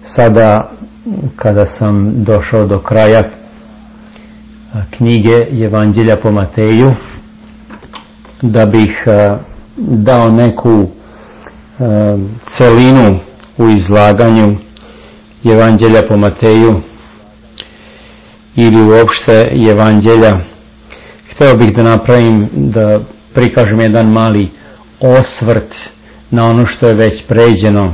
Sada kada sam došao do kraja knjige Evanđelja po Mateju, da bih dao neku celinu u izlaganju Evanđelja po Mateju ili uopšte Evanđelja, hteo bih da napravim, da prikažem jedan mali osvrt na ono što je već pređeno.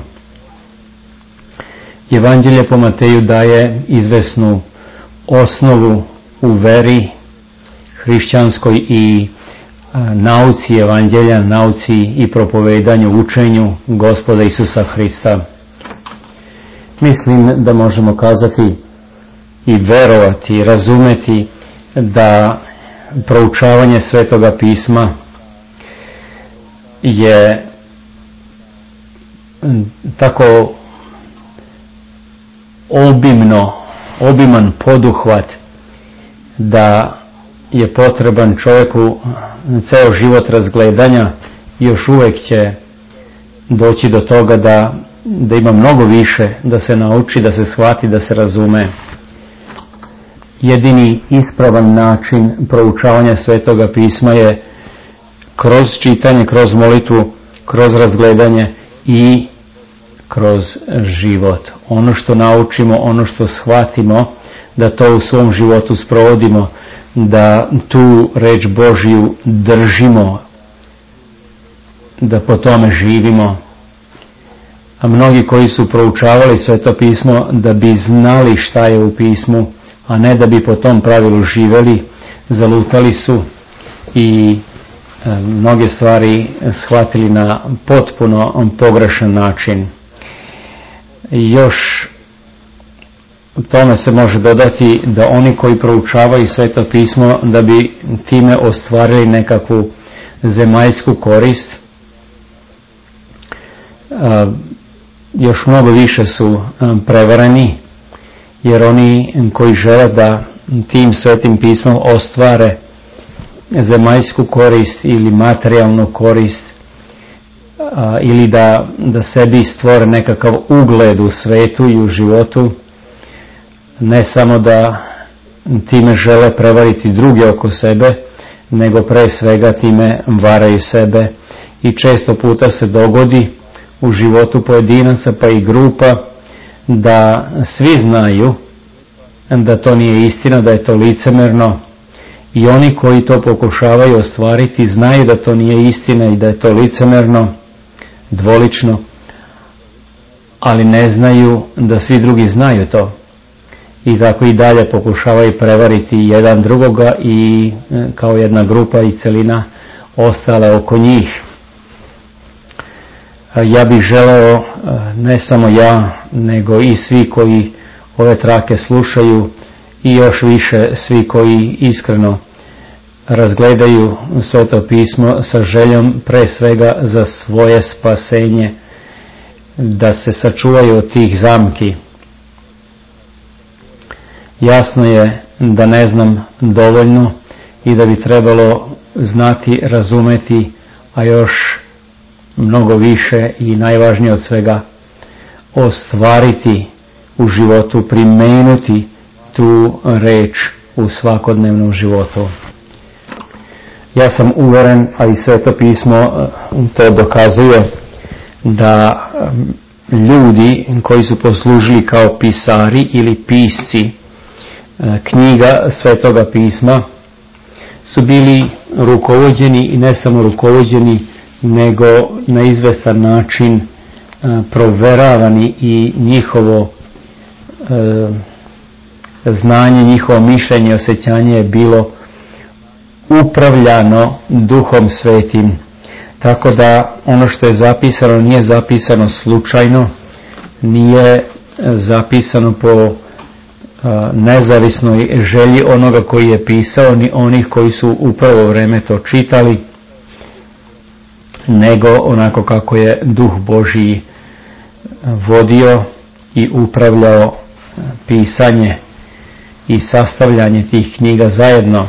Evanđelje po Mateju daje izvesnu osnovu u veri hrišćanskoj i nauci Evanđelja, nauci i propovedanju, učenju Gospoda Isusa Hrista. Mislim da možemo kazati i verovati i razumeti da proučavanje Svetoga pisma je tako obiman poduhvat da je potreban čovjeku ceo život razgledanja i još uvijek će doći do toga da ima mnogo više da se nauči, da se shvati, da se razume. Jedini ispravan način proučavanja Svetoga pisma je kroz čitanje, kroz molitvu, kroz razgledanje i kroz život. Ono što naučimo, ono što shvatimo, da to u svom životu sprovodimo, da tu reč Božju držimo, da po tome živimo. A mnogi koji su proučavali Sveto pismo da bi znali šta je u pismu, a ne da bi po tom pravilu živeli, zalutali su i mnoge stvari shvatili na potpuno pogrešan način. Još tome se može dodati da oni koji proučavaju Sveto pismo da bi time ostvarili nekakvu zemaljsku korist, još mnogo više su prevareni, jer oni koji žele da tim Svetim pismom ostvare zemaljsku korist ili materijalnu korist, ili da sebi stvore nekakav ugled u svetu i u životu, ne samo da time žele prevariti druge oko sebe, nego pre svega time varaju sebe. I često puta se dogodi u životu pojedinaca pa i grupa da svi znaju da to nije istina, da je to licemerno, i oni koji to pokušavaju ostvariti znaju da to nije istina i da je to licemerno, dvolično, ali ne znaju da svi drugi znaju to. I tako i dalje pokušavaju prevariti jedan drugoga i kao jedna grupa i celina ostale oko njih. Ja bih želeo, ne samo ja, nego i svi koji ove trake slušaju i još više svi koji iskreno razgledaju Sveto pismo sa željom pre svega za svoje spasenje, da se sačuvaju od tih zamki. Jasno je da ne znam dovoljno i da bi trebalo znati, razumeti, a još mnogo više i najvažnije od svega ostvariti u životu, primenuti tu reč u svakodnevnom životu. Ja sam uveren, a i Sveto pismo to dokazuje, da ljudi koji su poslužili kao pisari ili pisci knjiga Svetoga pisma su bili rukovođeni, i ne samo rukovođeni, nego na izvestan način proveravani i njihovo znanje, njihovo mišljenje i osjećanje je bilo upravljano Duhom Svetim. Tako da ono što je zapisano nije zapisano slučajno, nije zapisano po nezavisnoj želji onoga koji je pisao, ni onih koji su u prvo vreme to čitali, nego onako kako je Duh Božji vodio i upravljao pisanje i sastavljanje tih knjiga zajedno.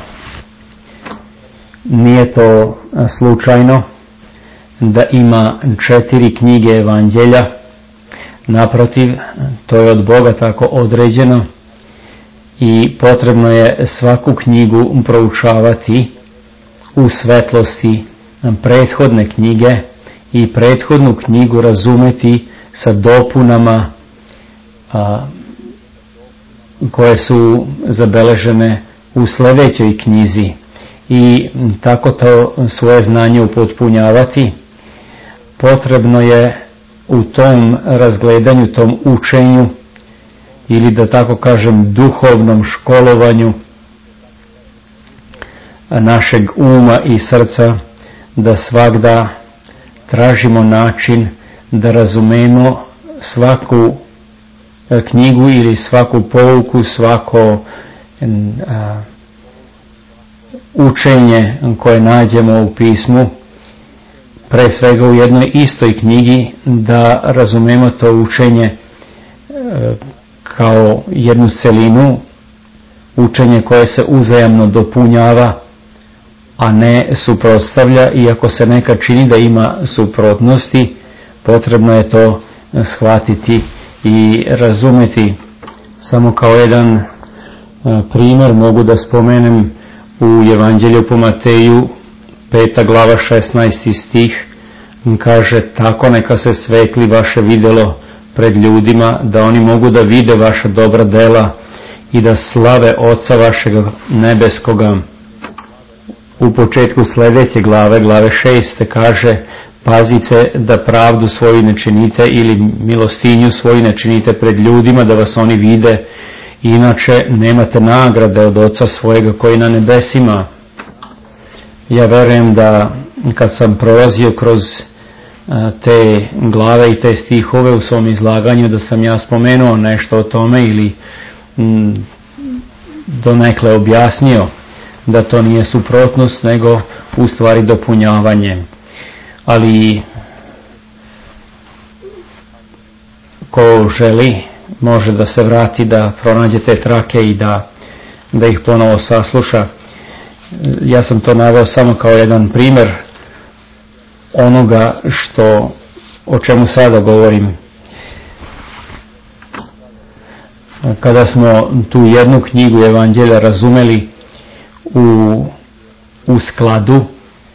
Nije to slučajno da ima 4 knjige Evanđelja, Naprotiv, to je od Boga tako određeno i potrebno je svaku knjigu proučavati u svetlosti prethodne knjige i prethodnu knjigu razumeti sa dopunama koje su zabeležene u sljedećoj knjizi i tako to svoje znanje upotpunjavati. Potrebno je u tom razgledanju, tom učenju ili da tako kažem duhovnom školovanju našeg uma i srca da svagda tražimo način da razumemo svaku knjigu ili svaku pouku, svako učenje koje nađemo u pismu, pre svega u jednoj istoj knjigi, da razumemo to učenje kao jednu celinu, učenje koje se uzajamno dopunjava, a ne suprotstavlja, iako se nekad čini da ima suprotnosti, potrebno je to shvatiti i razumeti. Samo kao jedan primjer mogu da spomenem u Evanđelju po Mateju 5. glava 16. stih, kaže: tako neka se svetli vaše videlo pred ljudima, da oni mogu da vide vaša dobra dela i da slave Oca vašega nebeskoga. U početku sljedeće glave 6. kaže: pazite da pravdu svoju ne činite ili milostinju svoju ne činite pred ljudima, da vas oni vide, inače nemate nagrade od Oca svojega koji je na nebesima. Ja verujem da kad sam prolazio kroz te glave i te stihove u svom izlaganju, da sam ja spomenuo nešto o tome ili donekle objasnio da to nije suprotnost, nego u stvari dopunjavanje. Ali ko želi može da se vrati, da pronađe te trake i da ih ponovo sasluša. Ja sam to naveo samo kao jedan primjer onoga o čemu sada govorim. Kada smo tu jednu knjigu Evanđelja razumeli u skladu,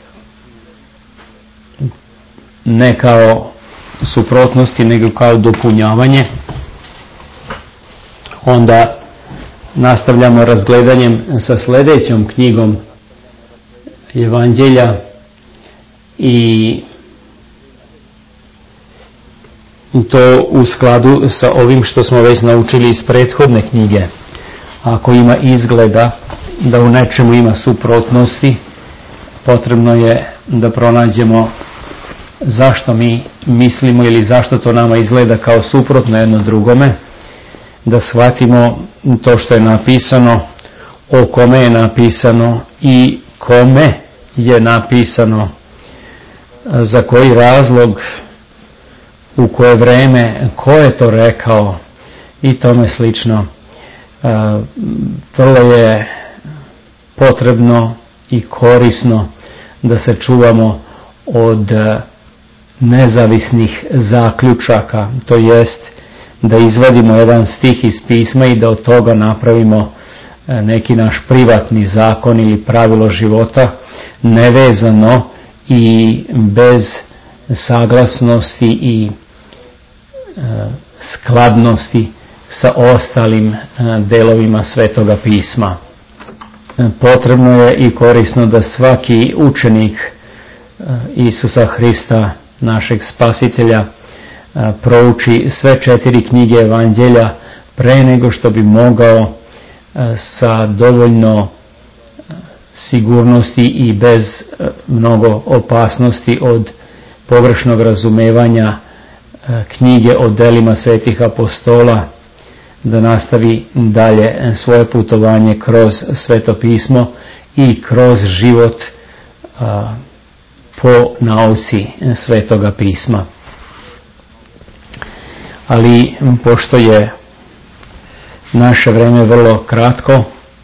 ne kao suprotnosti, nego kao dopunjavanje, onda nastavljamo razgledanjem sa sljedećom knjigom Evanđelja i to u skladu sa ovim što smo već naučili iz prethodne knjige. Ako ima izgleda da u nečemu ima suprotnosti, potrebno je da pronađemo zašto mi mislimo ili zašto to nama izgleda kao suprotno jedno drugome, da shvatimo to što je napisano, o kome je napisano i kome je napisano, za koji razlog, u koje vreme, ko je to rekao i tome slično. Vrlo je potrebno i korisno da se čuvamo od nezavisnih zaključaka, to jest da izvadimo jedan stih iz pisma i da od toga napravimo neki naš privatni zakon ili pravilo života, nevezano i bez saglasnosti i skladnosti sa ostalim delovima Svetoga pisma. Potrebno je i korisno da svaki učenik Isusa Hrista, našeg Spasitelja, prouči sve 4 knjige Evanđelja pre nego što bi mogao sa dovoljno sigurnosti i bez mnogo opasnosti od pogrešnog razumevanja knjige o delima svetih apostola, da nastavi dalje svoje putovanje kroz Sveto pismo i kroz život po nauci Svetoga pisma. Ali pošto je naše vreme vrlo kratko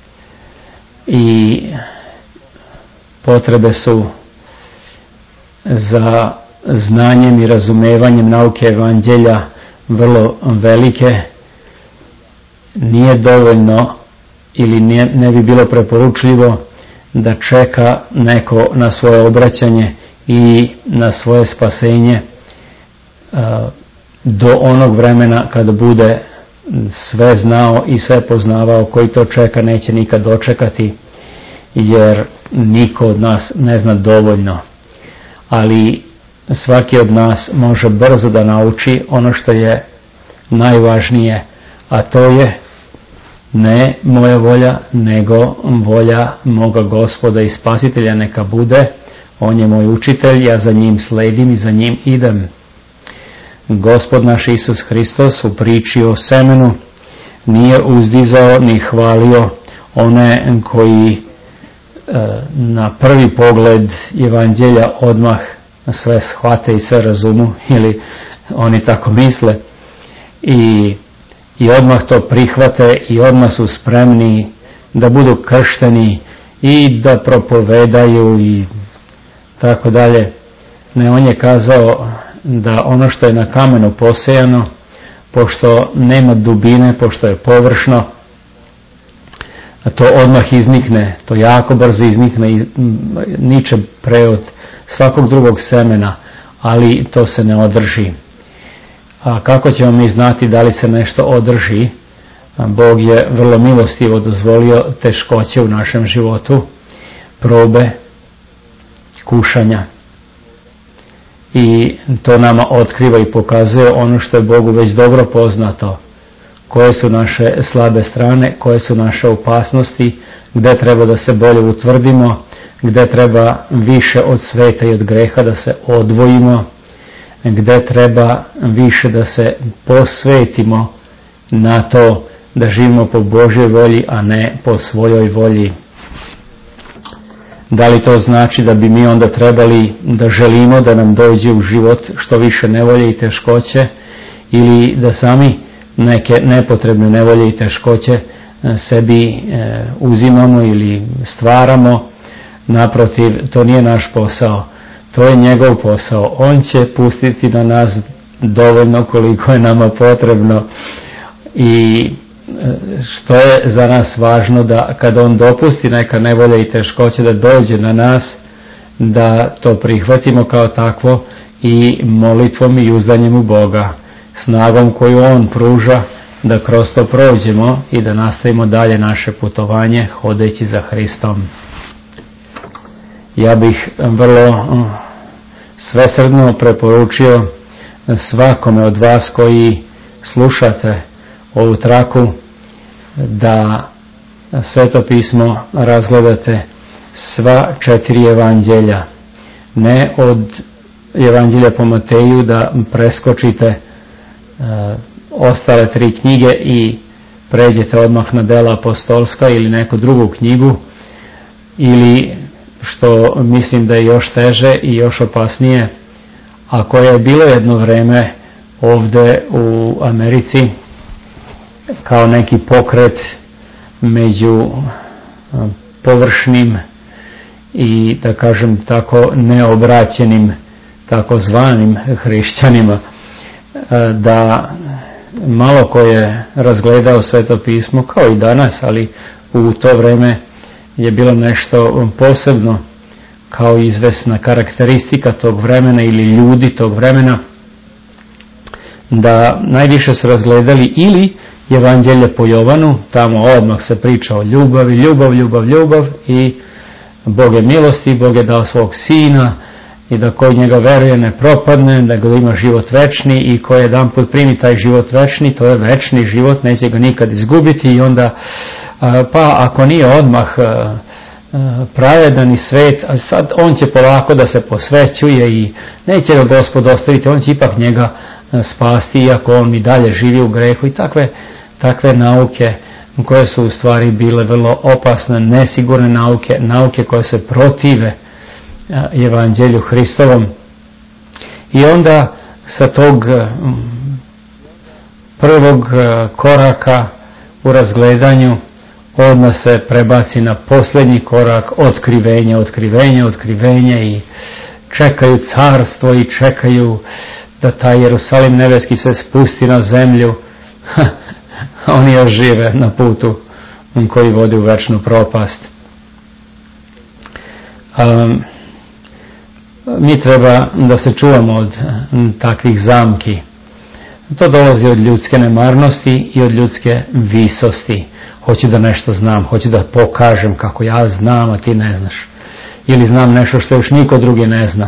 i potrebe su za znanjem i razumevanjem nauke Evanđelja vrlo velike, nije dovoljno ili ne bi bilo preporučljivo da čeka neko na svoje obraćanje i na svoje spasenje do onog vremena kada bude sve znao i sve poznavao. Koji to čeka neće nikad dočekati, jer niko od nas ne zna dovoljno. Ali svaki od nas može brzo da nauči ono što je najvažnije, a to je ne moja volja, nego volja moga Gospoda i Spasitelja neka bude. On je moj učitelj, ja za njim sledim i za njim idem. Gospod naš Isus Hristos u priči o semenu nije uzdizao ni hvalio one koji na prvi pogled evanđelja odmah sve shvate i sve razumu, ili oni tako misle i odmah to prihvate i odmah su spremni da budu kršteni i da propovedaju i tako dalje. Ne, on je kazao da ono što je na kamenu posejano, pošto nema dubine, pošto je površno, to odmah iznikne, to jako brzo iznikne i niče pre od svakog drugog semena, ali to se ne održi. A kako ćemo mi znati da li se nešto održi? Bog je vrlo milostivo dozvolio teškoće u našem životu, probe, kušanja. I to nama otkriva i pokazuje ono što je Bogu već dobro poznato. Koje su naše slabe strane, koje su naše opasnosti, gde treba da se bolje utvrdimo, gde treba više od sveta i od greha da se odvojimo, gde treba više da se posvetimo na to da živimo po Božjoj volji, a ne po svojoj volji. Da li to znači da bi mi onda trebali da želimo da nam dođe u život što više nevolje i teškoće, ili da sami neke nepotrebne nevolje i teškoće sebi uzimamo ili stvaramo? Naprotiv, to nije naš posao, to je njegov posao. On će pustiti na nas dovoljno koliko je nama potrebno. I što je za nas važno, da kada on dopusti neka nevolja i teškoće da dođe na nas, da to prihvatimo kao takvo i molitvom i uzdanjem u Boga, snagom koju on pruža, da kroz to prođemo i da nastavimo dalje naše putovanje hodeći za Hristom. Ja bih vrlo svesrdno preporučio svakome od vas koji slušate ovu traku da Sveto pismo razgledate sva 4 evanđelja. Ne od evanđelja po Mateju da preskočite ostale 3 knjige i pređete odmah na dela apostolska ili neku drugu knjigu, ili što mislim da je još teže i još opasnije, a koje je bilo jedno vreme ovde u Americi kao neki pokret među površnim i, da kažem tako, neobraćenim takozvanim hrišćanima, da malo ko je razgledao Sveto pismo, kao i danas, ali u to vreme je bilo nešto posebno, kao izvesna karakteristika tog vremena ili ljudi tog vremena, da najviše su razgledali ili evanđelje po Jovanu, tamo odmah se priča o ljubavi, ljubav i Bog je milosti, Bog je dao svog sina i da koji njega veruje ne propadne, da ga ima život večni, i koji jedan put primi taj život večni, to je večni život, neće ga nikad izgubiti. I onda pa ako nije odmah pravedan i svet, a sad on će polako da se posvećuje i neće ga Gospod ostaviti, on će ipak njega spasti, iako on i dalje živi u grehu. I takve nauke koje su u stvari bile vrlo opasne, nesigurne nauke koje se protive evanđelju Hristovom. I onda sa tog prvog koraka u razgledanju odmah se prebaci na posljednji korak, otkrivenje, i čekaju carstvo i čekaju da taj Jerusalim nebeski se spusti na zemlju, oni još žive na putu koji vodi u večnu propast. Mi treba da se čuvamo od takvih zamki. To dolazi od ljudske nemarnosti i od ljudske visosti. Hoću da nešto znam, hoću da pokažem kako ja znam, a ti ne znaš. Ili znam nešto što još niko drugi ne zna.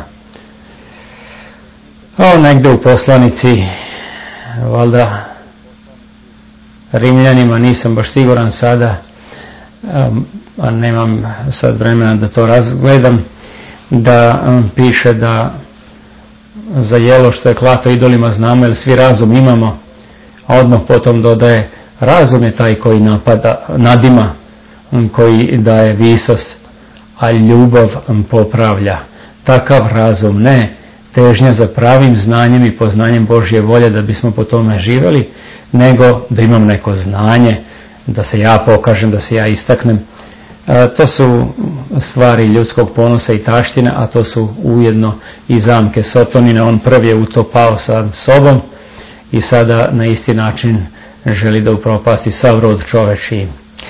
Negde u poslanici, valjda Rimljanima, nisam baš siguran sada, a nemam sad vremena da to razgledam, da piše da za jelo što je klato idolima znamo jer svi razum imamo, a odmah potom dodaje razum je taj koji nadima, koji daje visost, a ljubav popravlja. Takav razum, ne težnja za pravim znanjem i poznanjem Božje volje da bismo po tome živjeli, nego da imam neko znanje, da se ja pokažem, da se ja istaknem. To su stvari ljudskog ponosa i taštine, a to su ujedno i zamke Sotonine. On prvi je u to pao sa sobom i sada na isti način želi da upropasti sav rod čovečiji.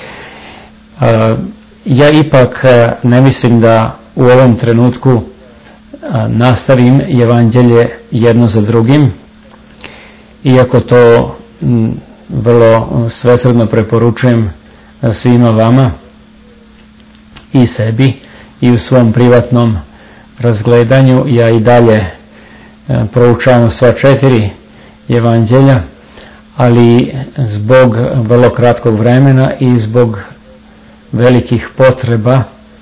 Ja ipak ne mislim da u ovom trenutku nastavim evanđelje jedno za drugim, iako to vrlo svesrdno preporučujem svima vama i sebi i u svom privatnom razgledanju. Ja i dalje proučavam sva 4 evanđelja, ali zbog vrlo kratkog vremena i zbog velikih potreba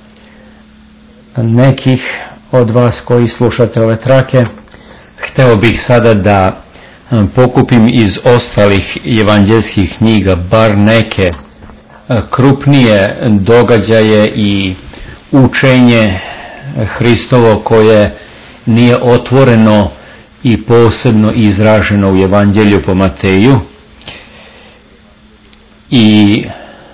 nekih od vas koji slušate ove trake, hteo bih sada da pokupim iz ostalih evanđelskih knjiga bar neke krupnije događaje i učenje Hristovo koje nije otvoreno i posebno izraženo u evanđelju po Mateju. I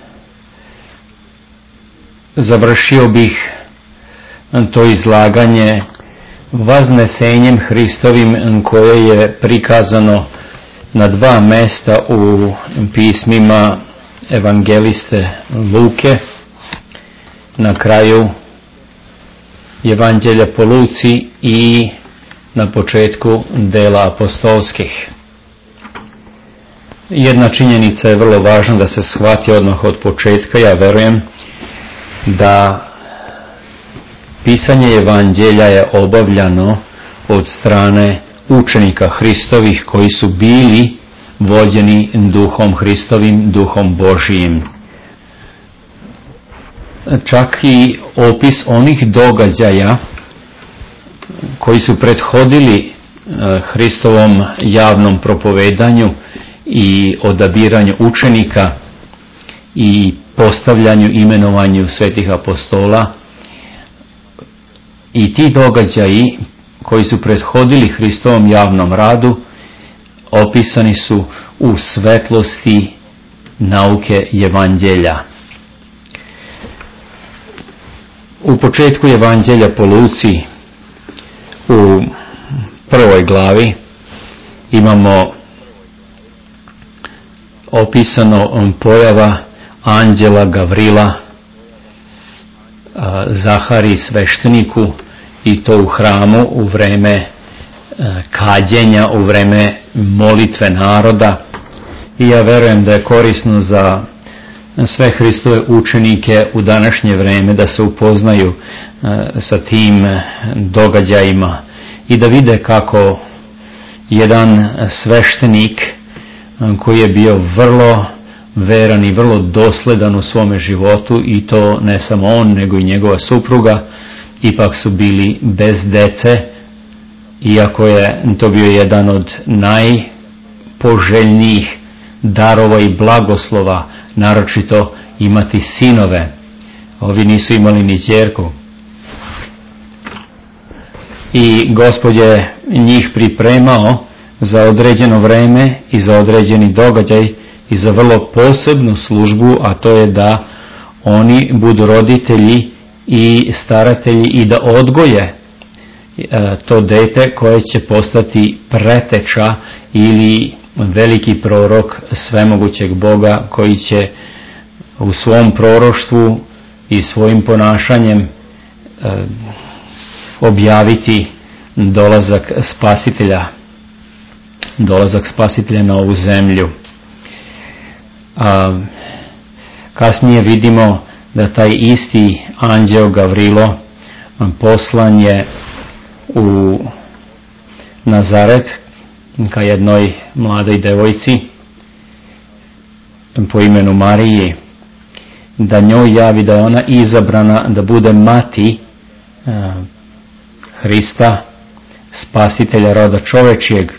završio bih to izlaganje vaznesenjem Hristovim koje je prikazano na 2 mesta u pismima evangeliste Luke, na kraju evanđelja po Luci i na početku dela apostolskih. Jedna činjenica je vrlo važna da se shvati odmah od početka. Ja verujem da pisanje evanđelja je obavljano od strane učenika Hristovih koji su bili vođeni Duhom Hristovim, Duhom Božijim. Čak i opis onih događaja koji su prethodili Hristovom javnom propovedanju i odabiranju učenika i postavljanju, imenovanju svetih apostola, i ti događaji koji su prethodili Hristovom javnom radu opisani su u svetlosti nauke evanđelja. U početku evanđelja po Luci u 1. glavi imamo opisano pojava anđela Gavrila Zahari svešteniku, i to u hramu u vreme kađenja, u vreme molitve naroda. I ja verujem da je korisno za sve Hristove učenike u današnje vreme da se upoznaju sa tim događajima i da vide kako jedan sveštenik koji je bio vrlo veran i vrlo dosledan u svome životu, i to ne samo on nego i njegova supruga, ipak su bili bez dece, iako je to bio jedan od najpoželjnijih darova i blagoslova, naročito imati sinove. Ovi nisu imali ni ćerku. I Gospod je njih pripremao za određeno vreme i za određeni događaj i za vrlo posebnu službu, a to je da oni budu roditelji i staratelji i da odgoje to dete koje će postati preteča ili veliki prorok svemogućeg Boga, koji će u svom proroštvu i svojim ponašanjem objaviti dolazak spasitelja na ovu zemlju. Kasnije vidimo da taj isti anđeo Gavrilo poslan je u Nazaret ka jednoj mladoj devojci po imenu Mariji, da njoj javi da je ona izabrana da bude mati Hrista, spasitelja roda čovečijeg.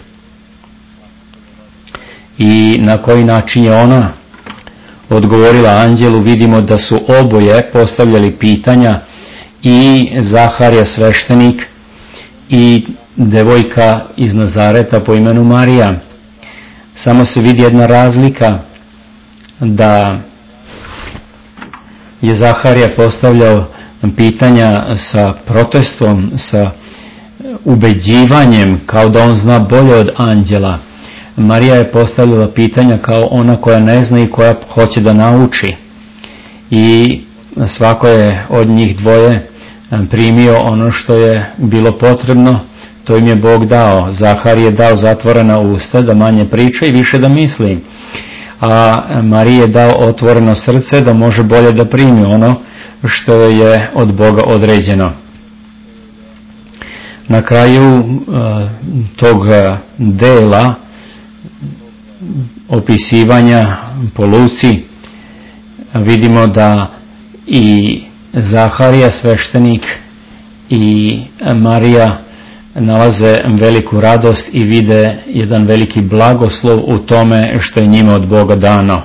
I na koji način je ona odgovorila anđelu, vidimo da su oboje postavljali pitanja, i Zaharija sveštenik i devojka iz Nazareta po imenu Marija. Samo se vidi jedna razlika, da je Zaharija postavljao pitanja sa protestom, sa ubeđivanjem, kao da on zna bolje od anđela. Marija je postavljala pitanja kao ona koja ne zna i koja hoće da nauči. I svako je od njih dvoje primio ono što je bilo potrebno, to im je Bog dao. Zaharije je dao zatvorena usta da manje priča i više da misli, a Mariji je dao otvoreno srce da može bolje da primi ono što je od Boga određeno. Na kraju tog dela opisivanja po Luci vidimo da i Zaharija sveštenik i Marija nalaze veliku radost i vide jedan veliki blagoslov u tome što je njima od Boga dano.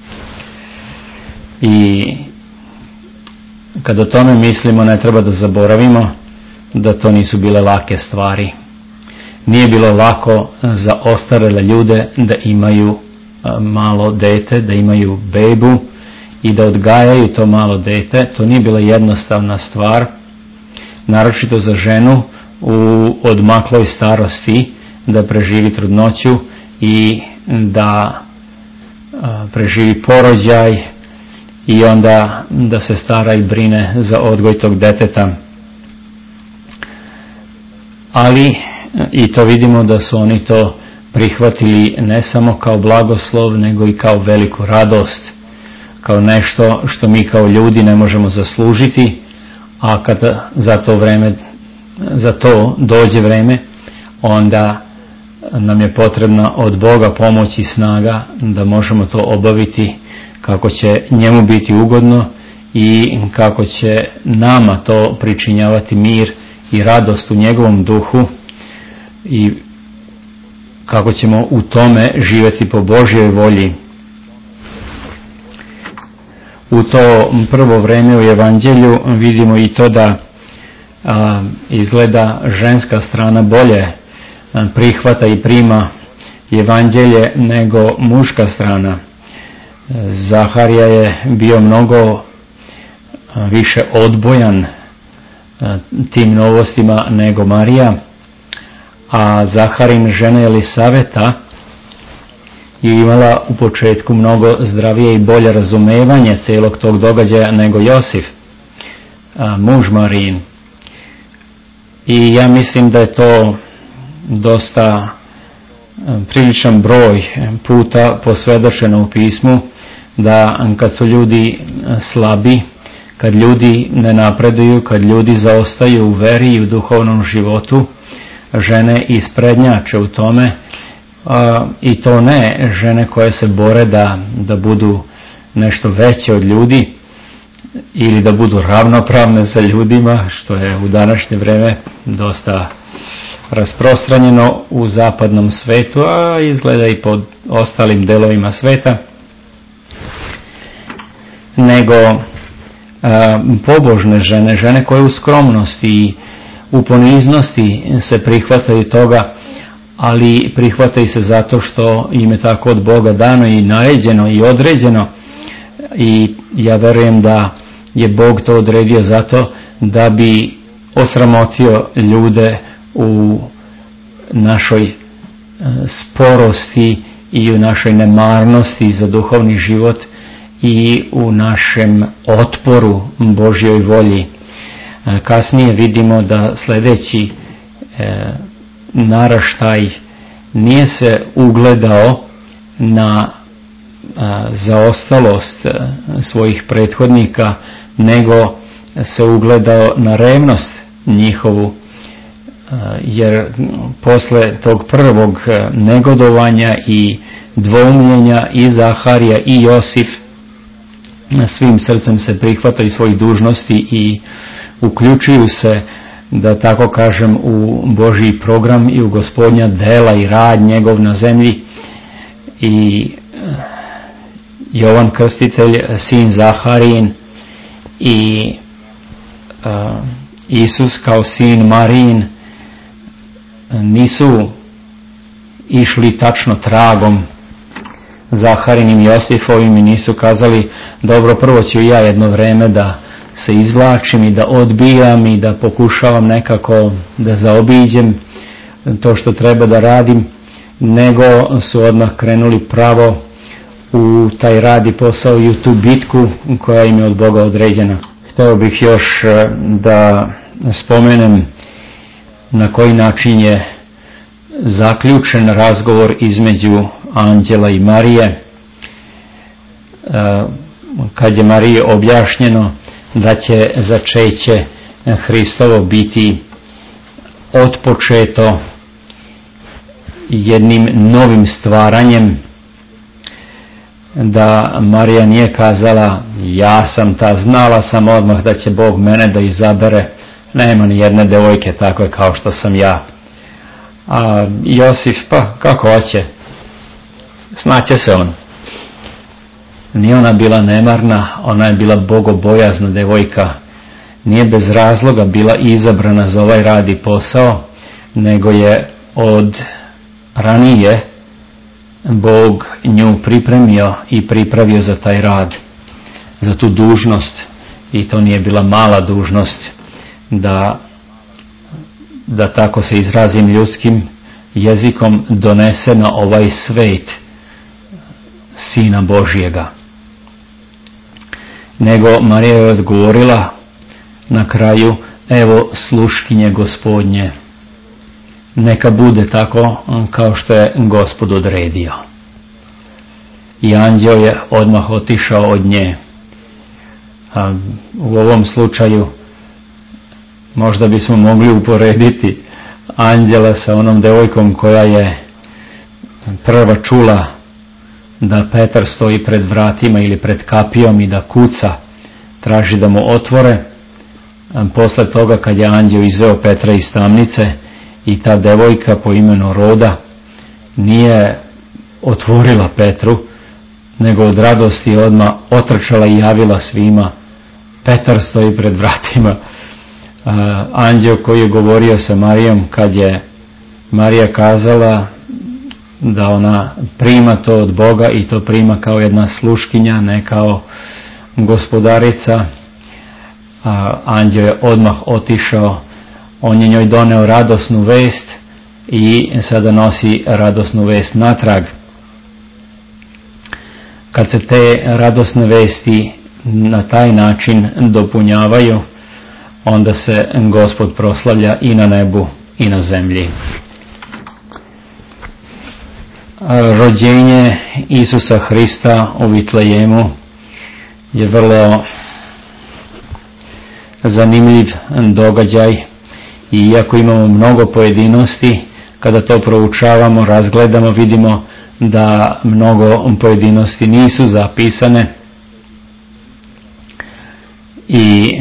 I kada o tome mislimo, ne treba da zaboravimo da to nisu bile lake stvari. Nije bilo lako za ostarele ljude da imaju malo dete, da imaju bebu i da odgajaju to malo dete. To nije bila jednostavna stvar, naročito za ženu u odmakloj starosti, da preživi trudnoću i da preživi porođaj i onda da se stara i brine za odgoj tog deteta. Ali i to vidimo da su oni to prihvatili ne samo kao blagoslov, nego i kao veliku radost, kao nešto što mi kao ljudi ne možemo zaslužiti, a kada za to dođe vreme, onda nam je potrebna od Boga pomoć i snaga da možemo to obaviti kako će njemu biti ugodno i kako će nama to pričinjavati mir i radost u njegovom duhu i kako ćemo u tome živjeti po Božjoj volji. U to prvo vreme u Evanđelju vidimo i to da izgleda ženska strana bolje prihvata i prima Evanđelje nego muška strana. Zaharija je bio mnogo više odbojan tim novostima nego Marija, a Zaharin žena Elisaveta je imala u početku mnogo zdravije i bolje razumevanje celog tog događaja nego Josif, muž Marijin. I ja mislim da je to dosta priličan broj puta posvjedočeno u pismu, da kad su ljudi slabi, kad ljudi ne napreduju, kad ljudi zaostaju u veri i u duhovnom životu, žene isprednjače u tome, i to ne žene koje se bore da budu nešto veće od ljudi ili da budu ravnopravne sa ljudima, što je u današnje vreme dosta rasprostranjeno u zapadnom svetu, a izgleda i pod ostalim delovima sveta, nego pobožne žene, žene koje u skromnosti i u poniznosti se prihvataju toga, ali prihvataju se zato što im je tako od Boga dano i naređeno i određeno, i ja verujem da je Bog to odredio zato da bi osramotio ljude u našoj sporosti i u našoj nemarnosti za duhovni život i u našem otporu Božjoj volji. Kasnije vidimo da sljedeći naraštaj nije se ugledao na zaostalost svojih prethodnika, nego se ugledao na revnost njihovu, jer posle tog prvog negodovanja i dvoumljenja i Zaharija i Josif svim srcem se prihvataju svojih dužnosti i uključuju se, da tako kažem, u Božji program i u Gospodnja dela i rad njegov na zemlji. I Jovan Krstitelj, sin Zaharijin, i Isus kao sin Marijin nisu išli tačno tragom Zaharinim i Josifovim i nisu kazali: dobro, prvo ću ja jedno vreme da se izvlačim i da odbijam i da pokušavam nekako da zaobiđem to što treba da radim, nego su odmah krenuli pravo u taj rad i posao i u tu bitku koja im je od Boga određena. Hteo bih još da spomenem na koji način je zaključen razgovor između anđela i Marije, kad je Mariji objašnjeno da će začeće Hristovo biti otpočeto jednim novim stvaranjem, da Marija nije kazala: ja sam ta, znala sam odmah da će Bog mene da izabere, nema ni jedne devojke takve kao što sam ja. A Josif, pa kako hoće, snaće se on. Nije ona bila nemarna, ona je bila bogobojazna devojka, nije bez razloga bila izabrana za ovaj rad i posao, nego je od ranije Bog nju pripremio i pripravio za taj rad, za tu dužnost. I to nije bila mala dužnost, da tako se izrazim ljudskim jezikom, donese na ovaj svet Sina Božjega. Nego Marija je odgovorila na kraju: evo sluškinje Gospodnje, neka bude tako kao što je Gospod odredio. I anđeo je odmah otišao od nje. A u ovom slučaju možda bismo mogli uporediti anđela sa onom devojkom koja je prva čula da Petar stoji pred vratima ili pred kapijom i da kuca, traži da mu otvore. Posle toga, kad je anđeo izveo Petra iz tamnice, i ta devojka po imenu Roda nije otvorila Petru, nego od radosti odmah otrčala i javila svima: Petar stoji pred vratima. Anđeo koji je govorio sa Marijom, kad je Marija kazala da ona prima to od Boga i to prima kao jedna sluškinja, ne kao gospodarica, anđeo je odmah otišao. On je njoj doneo radosnu vest i sada nosi radosnu vest natrag. Kad se te radosne vesti na taj način dopunjavaju, onda se Gospod proslavlja i na nebu i na zemlji. Rođenje Isusa Hrista u Vitlejemu je vrlo zanimljiv događaj, i iako imamo mnogo pojedinosti, kada to proučavamo, razgledamo, vidimo da mnogo pojedinosti nisu zapisane. I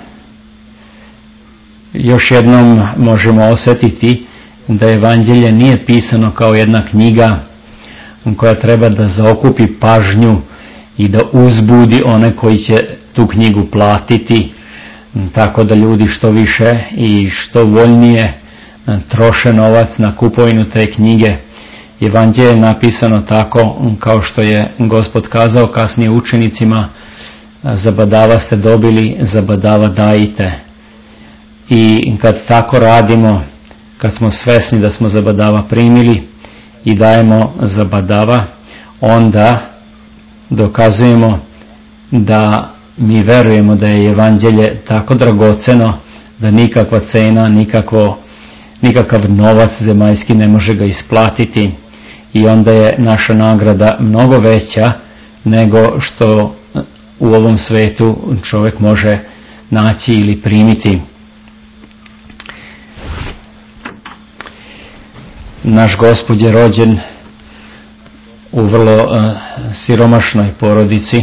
još jednom možemo osjetiti da evanđelje nije pisano kao jedna knjiga koja treba da zaokupi pažnju i da uzbudi one koji će tu knjigu platiti, tako da ljudi što više i što voljnije troše novac na kupovinu te knjige. Evanđelje je napisano tako kao što je Gospod kazao kasnije učenicima: zabadava ste dobili, zabadava dajte. I kad tako radimo, kad smo svesni da smo zabadava primili i dajemo zabadava, onda dokazujemo da mi verujemo da je evanđelje tako dragoceno da nikakva cena, nikakav novac zemaljski ne može ga isplatiti, i onda je naša nagrada mnogo veća nego što u ovom svetu čovjek može naći ili primiti. Naš Gospod je rođen u vrlo siromašnoj porodici,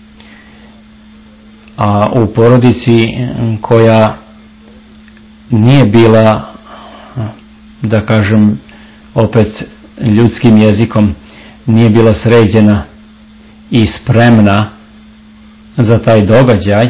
a u porodici koja nije bila, da kažem opet ljudskim jezikom, nije bila sređena i spremna za taj događaj,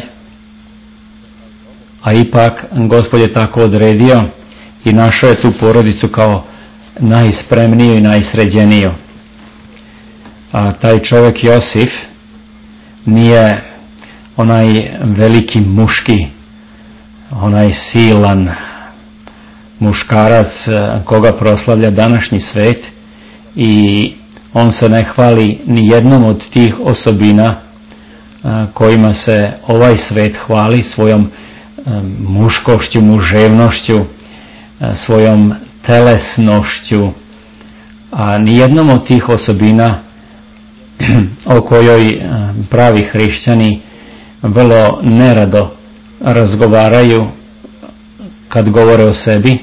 a ipak Gospod je tako odredio i našao je tu porodicu kao najspremniju i najsređeniju. A taj čovjek Josif nije onaj veliki muški, onaj silan muškarac koga proslavlja današnji svet, i on se ne hvali ni jednom od tih osobina kojima se ovaj svet hvali, svojom muškošću, muževnošću, svojom telesnošću, a ni jednom od tih osobina o kojoj pravi hrišćani vrlo nerado razgovaraju kad govore o sebi,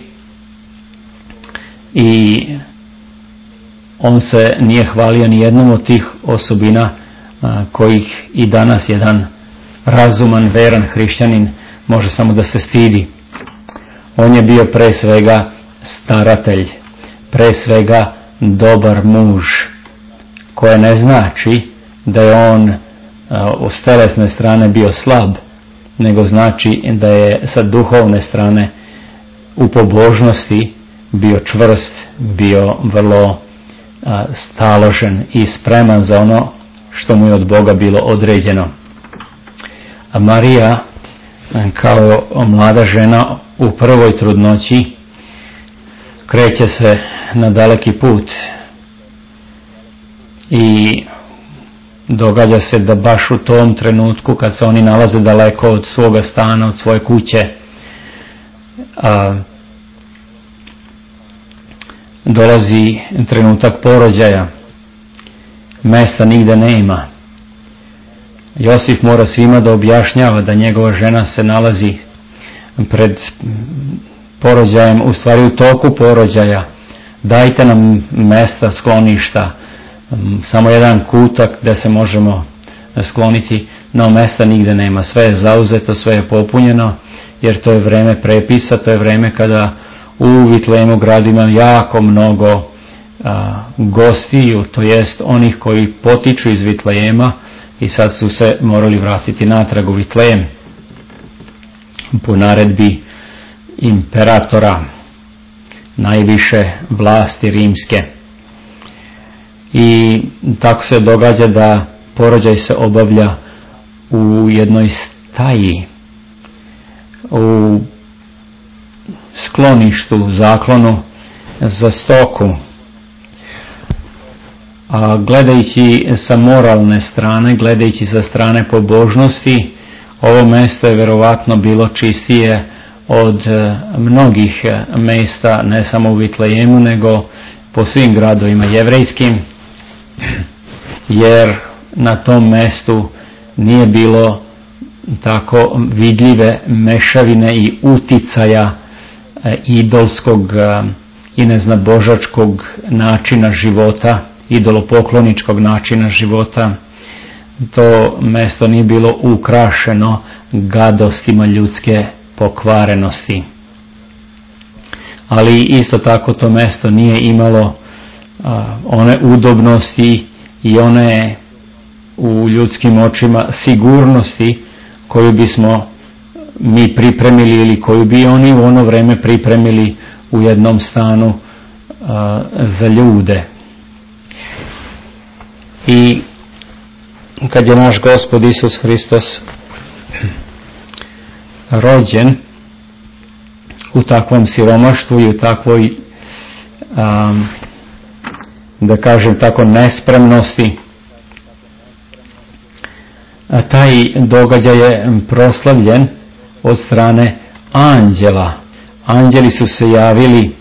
i on se nije hvalio ni jednom od tih osobina kojih i danas jedan razuman, veran hrišćanin može samo da se stidi. On je bio pre svega staratelj, pre svega dobar muž, koje ne znači da je on s telesne strane bio slab, nego znači da je sa duhovne strane u pobožnosti bio čvrst, bio vrlo staložen i spreman za ono što mu je od Boga bilo određeno. A Marija, kao mlada žena u prvoj trudnoći, kreće se na daleki put i događa se da baš u tom trenutku kad se oni nalaze daleko od svoga stana, od svoje kuće, dolazi trenutak porođaja. Mesta nigde nema. Josif mora svima da objašnjava da njegova žena se nalazi pred porođajem, u stvari u toku porođaja. Dajte nam mesta, skloništa, samo jedan kutak da se možemo skloniti, no mesta nigde nema. Sve je zauzeto, sve je popunjeno, jer to je vreme prepisa, to je vreme kada u Vitlejemu gradu ima jako mnogo gostiju, to jest onih koji potiču iz Vitlejema i sad su se morali vratiti natrag u Vitlejem po naredbi imperatora, najviše vlasti rimske. I tako se događa da porođaj se obavlja u jednoj staji, u skloništu, zaklonu za stoku. A gledajući sa moralne strane, gledajući sa strane pobožnosti, ovo mesto je verovatno bilo čistije od mnogih mesta, ne samo u Vitlejemu, nego po svim gradovima jevrejskim, jer na tom mestu nije bilo tako vidljive mešavine i uticaja idolskog i neznabožačkog načina života, idolopokloničkog načina života. To mesto nije bilo ukrašeno gadostima ljudske pokvarenosti. Ali isto tako to mesto nije imalo one udobnosti i one u ljudskim očima sigurnosti koju bismo mi pripremili ili koju bi oni u ono vreme pripremili u jednom stanu za ljude. I kad je naš Gospod Isus Hristos rođen, u takvom siromaštvu i u takvoj, da kažem tako, nespremnosti. Taj događaj je proslavljen od strane anđela. Anđeli su se javili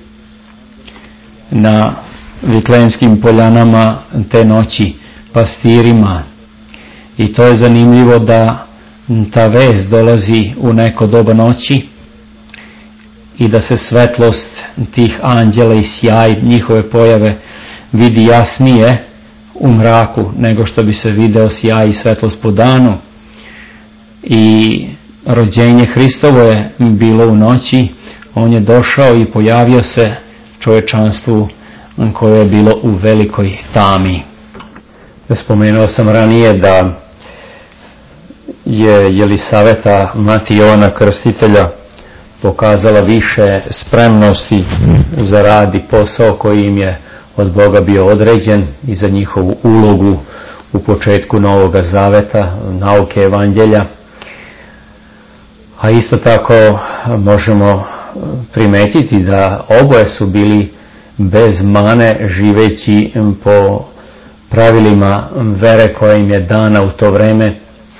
na Vitlejemskim poljanama te noći pastirima. I to je zanimljivo da ta vest dolazi u neko doba noći i da se svetlost tih anđela i sjaj njihove pojave vidi jasnije u mraku nego što bi se video sjaj i svetlost po danu. I rođenje Hristovo je bilo u noći. On je došao i pojavio se čovječanstvu koje je bilo u velikoj tami. Spomenuo sam ranije da je Jelisaveta, mati Jovana Krstitelja, pokazala više spremnosti za rad i posao koji im je od Boga bio određen i za njihovu ulogu u početku Novoga Zaveta, nauke evanđelja. A isto tako možemo primetiti da oboje su bili bez mane, živeći po pravilima vere koja im je dana u to vreme,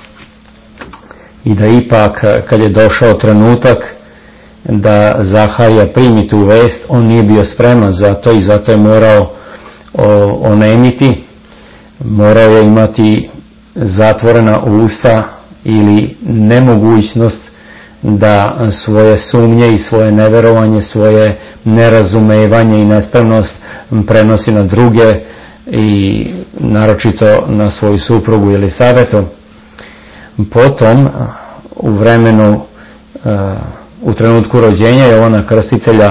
i da ipak kad je došao trenutak da Zaharija primi tu vest, on nije bio spreman za to i zato je morao onemiti, morao je imati zatvorena usta ili nemogućnost da svoje sumnje i svoje neverovanje, svoje nerazumevanje i nespremnost prenosi na druge i naročito na svoju suprugu Jelisavetu. Potom u trenutku rođenja Jovana Krstitelja,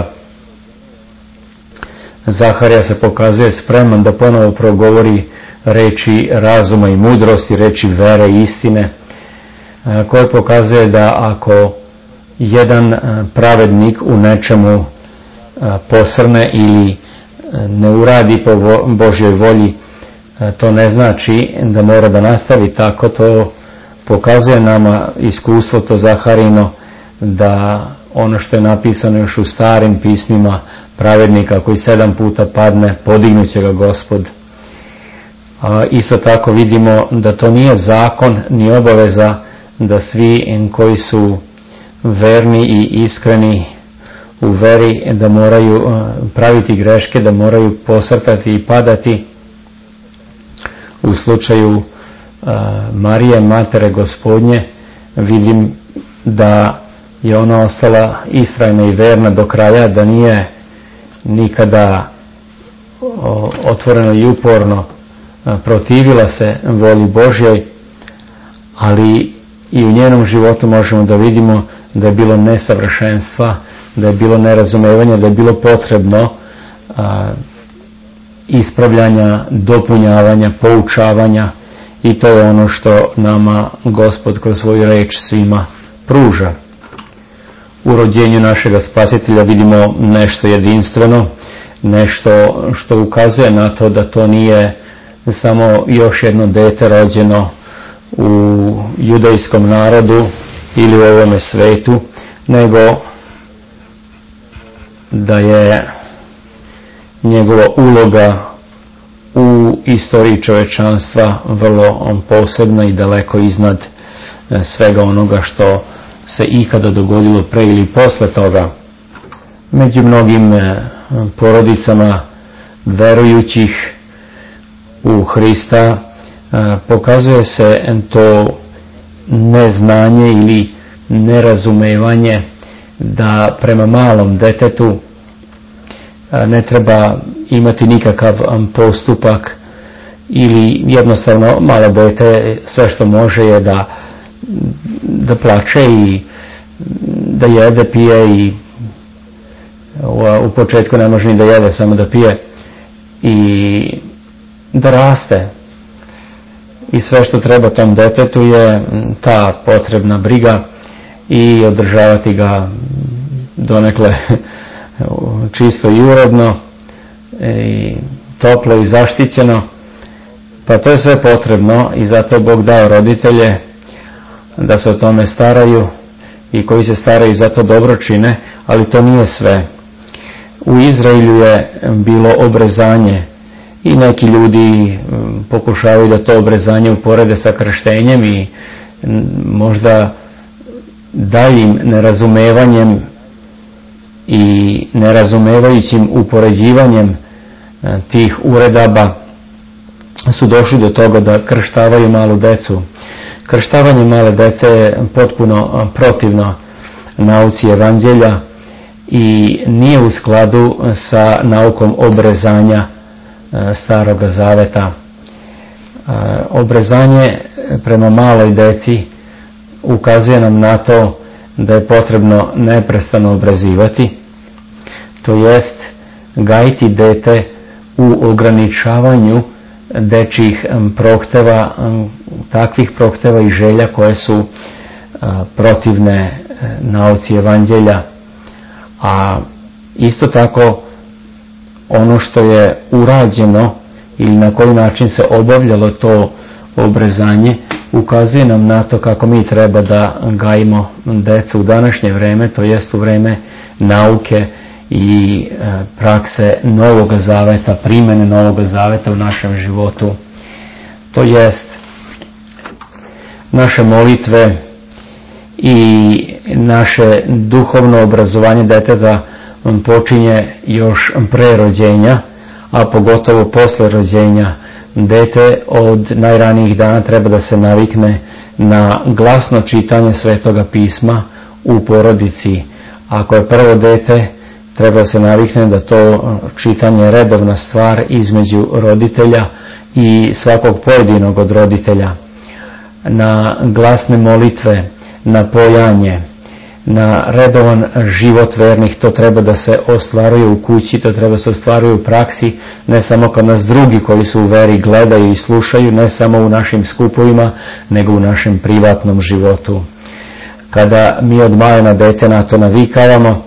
Zaharija se pokazuje spreman da ponovo progovori reči razuma i mudrosti, reči vere i istine, koje pokazuje da ako jedan pravednik u nečemu posrne ili ne uradi po Božjoj volji, to ne znači da mora da nastavi tako. To pokazuje nama iskustvo to Zaharino, da ono što je napisano još u starim pismima, pravednika koji 7 puta padne, podignut će ga Gospod. Isto tako vidimo da to nije zakon ni obaveza da svi koji su verni i iskreni u veri da moraju praviti greške, da moraju posrtati i padati. U slučaju Marije, matere Gospodnje, vidim da je ona ostala istrajna i verna do kraja, da nije nikada otvoreno i uporno protivila se voli Božjoj, ali i u njenom životu možemo da vidimo da je bilo nesavršenstva, da je bilo nerazumevanja, da je bilo potrebno ispravljanja, dopunjavanja, poučavanja, i to je ono što nama Gospod kroz svoju reč svima pruža. U rođenju našega Spasitelja vidimo nešto jedinstveno, nešto što ukazuje na to da to nije samo još jedno dete rođeno u judejskom narodu ili u ovome svetu, nego da je njegova uloga u istoriji čovečanstva vrlo posebna i daleko iznad svega onoga što se ikada dogodilo pre ili posle toga. Među mnogim porodicama verujućih u Hrista pokazuje se to neznanje ili nerazumevanje da prema malom detetu ne treba imati nikakav postupak, ili jednostavno malo dete sve što može je da plače i da jede, pije, i u početku ne može ni da jede, samo da pije, i da raste. I sve što treba tom detetu je ta potrebna briga i održavati ga donekle čisto i uredno i toplo i zaštićeno. Pa to je sve potrebno i zato Bog dao roditelje da se o tome staraju i koji se staraju za to dobro čine, ali to nije sve. U Izraelju je bilo obrezanje i neki ljudi pokušavaju da to obrezanje uporede sa krštenjem i možda daljim nerazumevanjem i nerazumevajućim upoređivanjem tih uredaba su došli do toga da krštavaju malu decu. Krštavanje male dece je potpuno protivno nauci evanđelja i nije u skladu sa naukom obrezanja Staroga Zaveta. Obrezanje prema maloj deci ukazuje nam na to da je potrebno neprestano obrezivati, to jest gajiti dete u ograničavanju dečjih prohteva, takvih prohteva i želja koje su protivne nauci evanđelja. A isto tako ono što je urađeno ili na koji način se obavljalo to obrezanje ukazuje nam na to kako mi treba da gajimo decu u današnje vreme, to jest u vreme nauke i prakse Novoga Zaveta, primjene Novoga Zaveta u našem životu. To jest naše molitve i naše duhovno obrazovanje deteta počinje još pre rođenja, a pogotovo posle rođenja. Dete od najranijih dana treba da se navikne na glasno čitanje Svetoga pisma u porodici. Ako je prvo dete, treba da se navikne da to čitanje je redovna stvar između roditelja i svakog pojedinog od roditelja. Na glasne molitve, na pojanje, na redovan život vernih, to treba da se ostvaruje u kući, to treba da se ostvaruje u praksi, ne samo kad nas drugi koji su u veri gledaju i slušaju, ne samo u našim skupovima, nego u našem privatnom životu. Kada mi od malena dete na to navikavamo,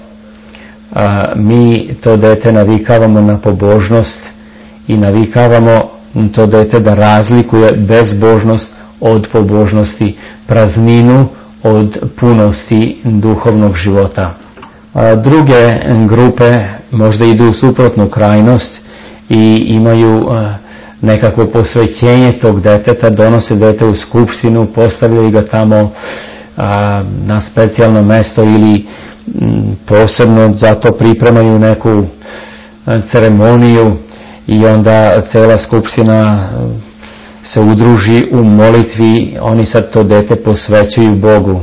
mi to dete navikavamo na pobožnost i navikavamo to dete da razlikuje bezbožnost od pobožnosti, prazninu od punosti duhovnog života. Druge grupe možda idu u suprotnu krajnost i imaju nekakvo posvećenje tog deteta, donose dete u skupštinu, postavljaju ga tamo na specijalno mesto ili posebno zato pripremaju neku ceremoniju i onda cela skupština se udruži u molitvi, oni sad to dete posvećuju Bogu.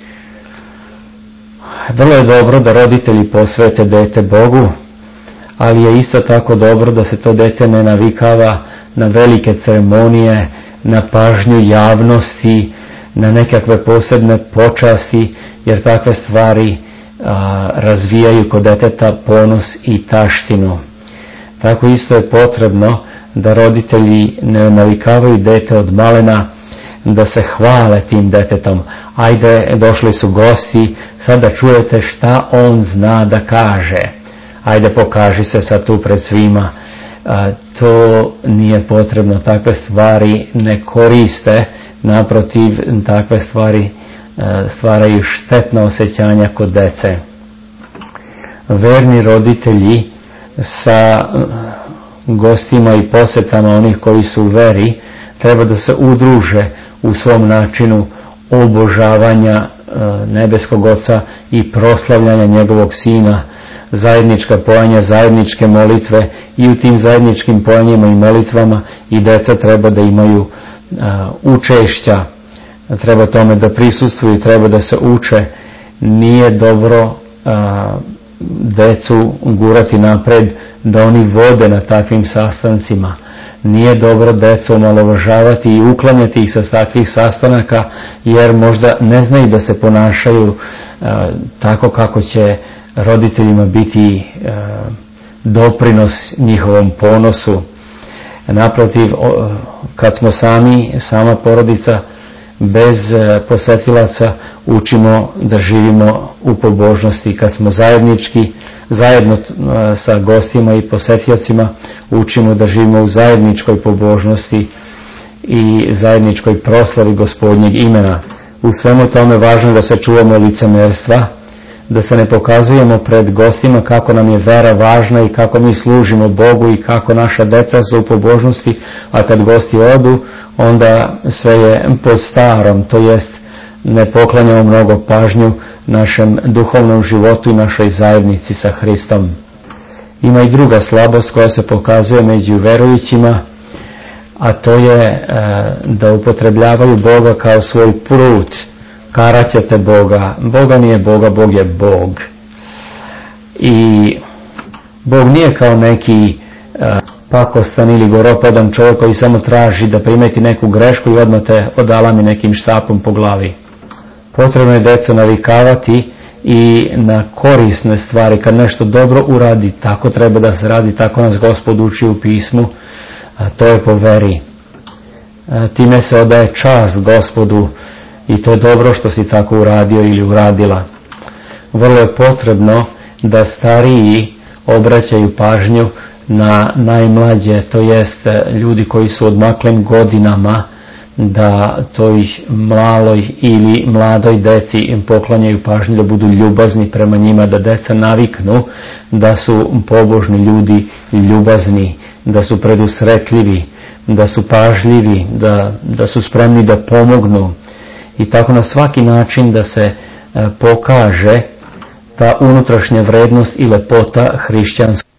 Vrlo je dobro da roditelji posvete dete Bogu, ali je isto tako dobro da se to dete ne navikava na velike ceremonije, na pažnju javnosti, na nekakve posebne počasti, jer takve stvari razvijaju kod deteta ponos i taštinu. Tako isto je potrebno da roditelji ne navikavaju dete od malena da se hvale tim detetom. Ajde, došli su gosti, sada čujete šta on zna da kaže. Ajde, pokaži se sad tu pred svima. To nije potrebno, takve stvari ne koriste, naprotiv, takve stvari stvaraju štetna osjećanja kod dece. Verni roditelji sa gostima i posetama onih koji su u veri treba da se udruže u svom načinu obožavanja nebeskog Oca i proslavljanja njegovog Sina, zajednička pojanja, zajedničke molitve, i u tim zajedničkim pojanjima i molitvama i deca treba da imaju učešća, treba tome da prisustvuju, treba da se uče. Nije dobro decu gurati napred da oni vode na takvim sastancima. Nije dobro decu omalovažavati i uklanjati ih sa takvih sastanaka, jer možda ne znaju da se ponašaju tako kako će roditeljima biti doprinos njihovom ponosu. Naprotiv, kad smo sama porodica, bez posetilaca, učimo da živimo u pobožnosti. Kad smo zajedno sa gostima i posetiocima, učimo da živimo u zajedničkoj pobožnosti i zajedničkoj proslavi Gospodnjeg imena. U svemu tome važno je da se čuvamo licemerstva, da se ne pokazujemo pred gostima kako nam je vera važna i kako mi služimo Bogu i kako naša deca su u pobožnosti, a kad gosti odu, onda sve je pod starom, to jest ne poklanjamo mnogo pažnju našem duhovnom životu i našoj zajednici sa Hristom. Ima i druga slabost koja se pokazuje među verujućima, a to je da upotrebljavaju Boga kao svoj prut. Karaćete Boga. Boga nije Boga, Bog je Bog. I Bog nije kao neki pakostan ili goropodan čovjek koji samo traži da primeti neku grešku i odmah te odalami nekim štapom po glavi. Potrebno je decu navikavati i na korisne stvari. Kad nešto dobro uradi, tako treba da se radi, tako nas Gospod uči u pismu, a to je po veri. Time se odaje čast Gospodu i to je dobro što si tako uradio ili uradila. Vrlo je potrebno da stariji obraćaju pažnju na najmlađe, to jest ljudi koji su odmaklim godinama, da toj maloj ili mladoj deci im poklanjaju pažnju, da budu ljubazni prema njima, da deca naviknu da su pobožni ljudi ljubazni, da su predusretljivi, da su pažljivi, da su spremni da pomognu i tako na svaki način da se pokaže ta unutrašnja vrednost i lepota hrišćanska.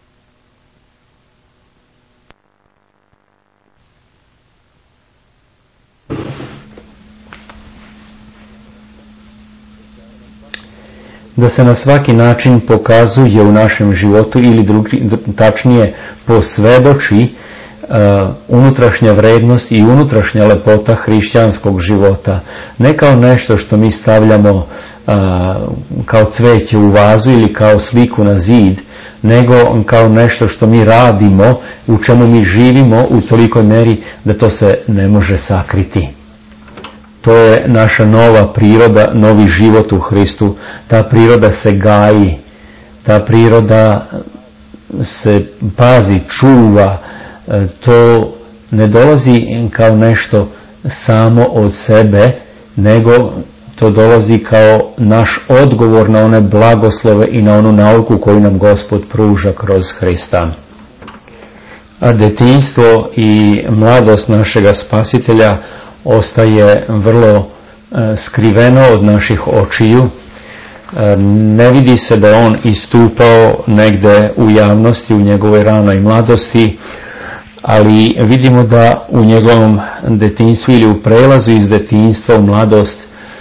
Da se na svaki način pokazuje u našem životu ili tačnije posvedoči unutrašnja vrednost i unutrašnja lepota hrišćanskog života. Ne kao nešto što mi stavljamo kao cveće u vazu ili kao sliku na zid, nego kao nešto što mi radimo, u čemu mi živimo u tolikoj meri da to se ne može sakriti. To je naša nova priroda, novi život u Hristu. Ta priroda se gaji, ta priroda se pazi, čuva. To ne dolazi kao nešto samo od sebe, nego to dolazi kao naš odgovor na one blagoslove i na onu nauku koju nam Gospod pruža kroz Hrista. A detinjstvo i mladost našega Spasitelja ostaje vrlo skriveno od naših očiju. Ne vidi se da je on istupao negde u javnosti u njegovoj ranoj mladosti, ali vidimo da u njegovom detinjstvu ili u prelazu iz detinjstva u mladost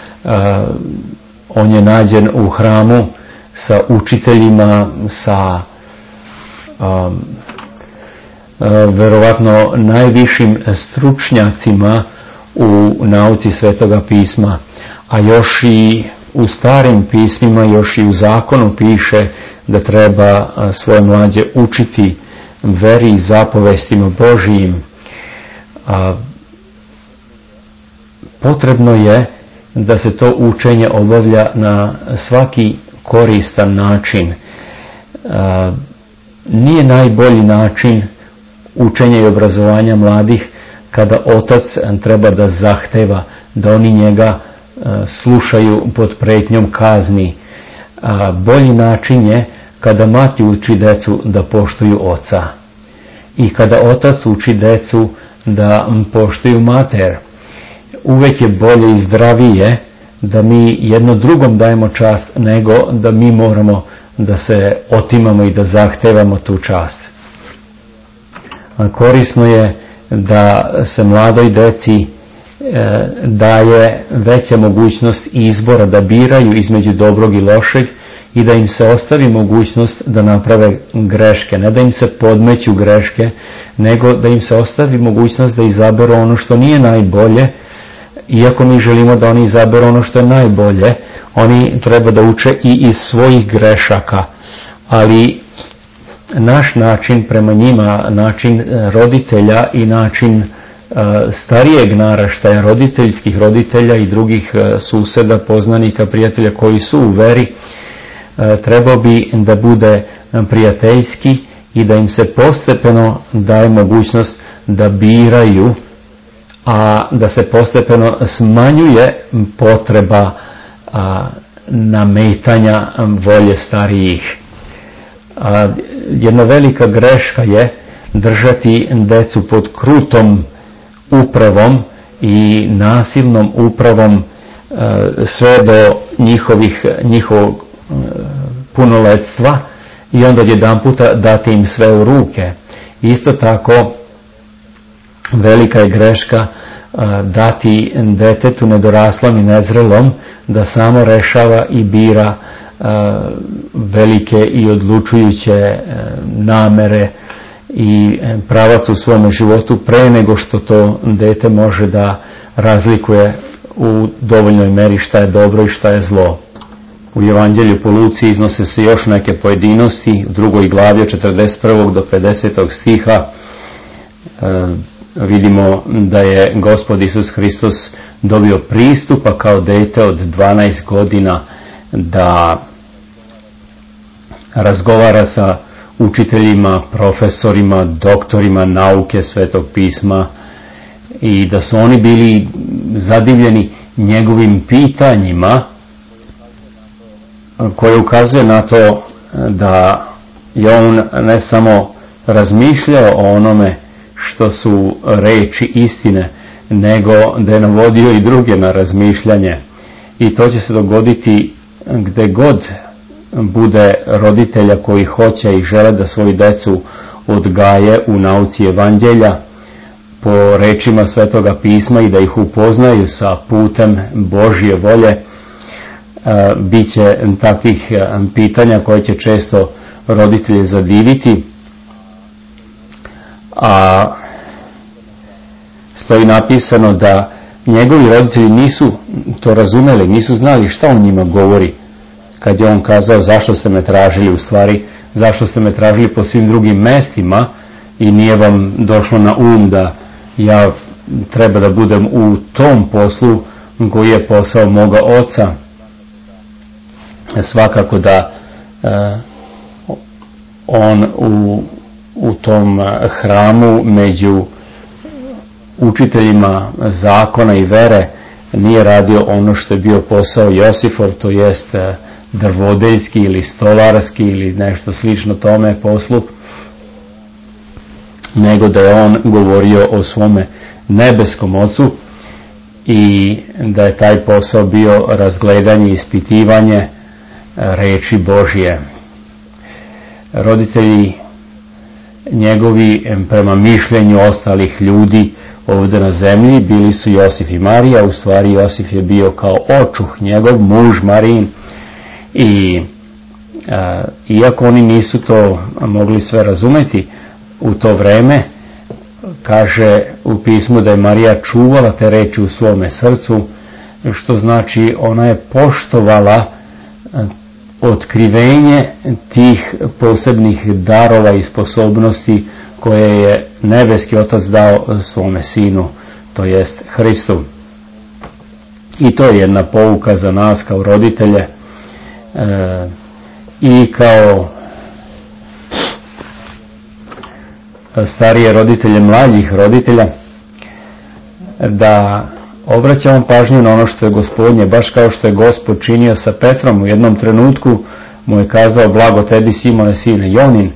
on je nađen u hramu sa učiteljima, sa verovatno najvišim stručnjacima u nauci Svetoga pisma, a još i u starim pismima, još i u zakonu piše da treba svoje mlađe učiti veri i zapovestima Božijim. Potrebno je da se to učenje obavlja na svaki koristan način. Nije najbolji način učenja i obrazovanja mladih kada otac treba da zahteva da oni njega slušaju pod pretnjom kazni. Bolji način je kada mati uči decu da poštuju oca i kada otac uči decu da poštuju mater. Uvek je bolje i zdravije da mi jedno drugom dajemo čast nego da mi moramo da se otimamo i da zahtevamo tu čast. Korisno je da se mladoj deci daje veća mogućnost izbora, da biraju između dobrog i lošeg i da im se ostavi mogućnost da naprave greške. Ne da im se podmeću greške, nego da im se ostavi mogućnost da izaberu ono što nije najbolje. Iako mi želimo da oni izaberu ono što je najbolje, oni treba da uče i iz svojih grešaka. Ali naš način prema njima, način roditelja i način starijeg naraštaja, roditeljskih roditelja i drugih suseda, poznanika, prijatelja koji su u veri, trebao bi da bude prijateljski i da im se postepeno daje mogućnost da biraju a da se postepeno smanjuje potreba nametanja volje starijih. Jedna velika greška je držati decu pod krutom upravom i nasilnom upravom sve do njihovog punoletstva i onda jedanputa dati im sve u ruke. Isto tako velika je greška dati detetu nedoraslom i nezrelom da samo rešava i bira velike i odlučujuće namere i pravac u svome životu pre nego što to dete može da razlikuje u dovoljnoj meri šta je dobro i šta je zlo. U Evanđelju po Luci iznose se još neke pojedinosti. U 2. glavi od 41. do 50. stiha vidimo da je Gospod Isus Hristos dobio pristupa kao dete od 12 godina da razgovara sa učiteljima, profesorima, doktorima nauke Svetog pisma i da su oni bili zadivljeni njegovim pitanjima koje ukazuje na to da je on ne samo razmišljao o onome što su reči istine, nego da je navodio i druge na razmišljanje. I to će se dogoditi gde god bude roditelja koji hoće i žele da svoju decu odgaje u nauci Evanđelja po rečima Svetoga pisma i da ih upoznaju sa putem Božje volje. Bit će takvih pitanja koje će često roditelje zadiviti, a stoji napisano da njegovi roditelji nisu to razumeli, nisu znali šta on njima govori. Kad je on kazao zašto ste me tražili, u stvari zašto ste me tražili po svim drugim mestima i nije vam došlo na da ja treba da budem u tom poslu koji je posao moga oca. Svakako da on u tom hramu među učiteljima zakona i vere nije radio ono što je bio posao Josifov, to jest drvodeljski ili stolarski ili nešto slično tome poslu, nego da je on govorio o svome nebeskom ocu i da je taj posao bio razgledanje i ispitivanje reči Božje. Roditelji njegovi, prema mišljenju ostalih ljudi ovdje na zemlji, bili su Josif i Marija. U stvari Josif je bio kao očuh njegov, muž Marijin, i iako oni nisu to mogli sve razumeti u to vreme, kaže u pismu da je Marija čuvala te reči u svome srcu, što znači ona je poštovala otkrivenje tih posebnih darova i sposobnosti koje je nebeski Otac dao svome sinu, to jest Hristu. I to je jedna pouka za nas kao roditelje i kao starije roditelje, mlađih roditelja, da obraćamo pažnju na ono što je Gospodnje, baš kao što je Gospod činio sa Petrom. U jednom trenutku mu je kazao: blago tebi, Simone, sine Jonin,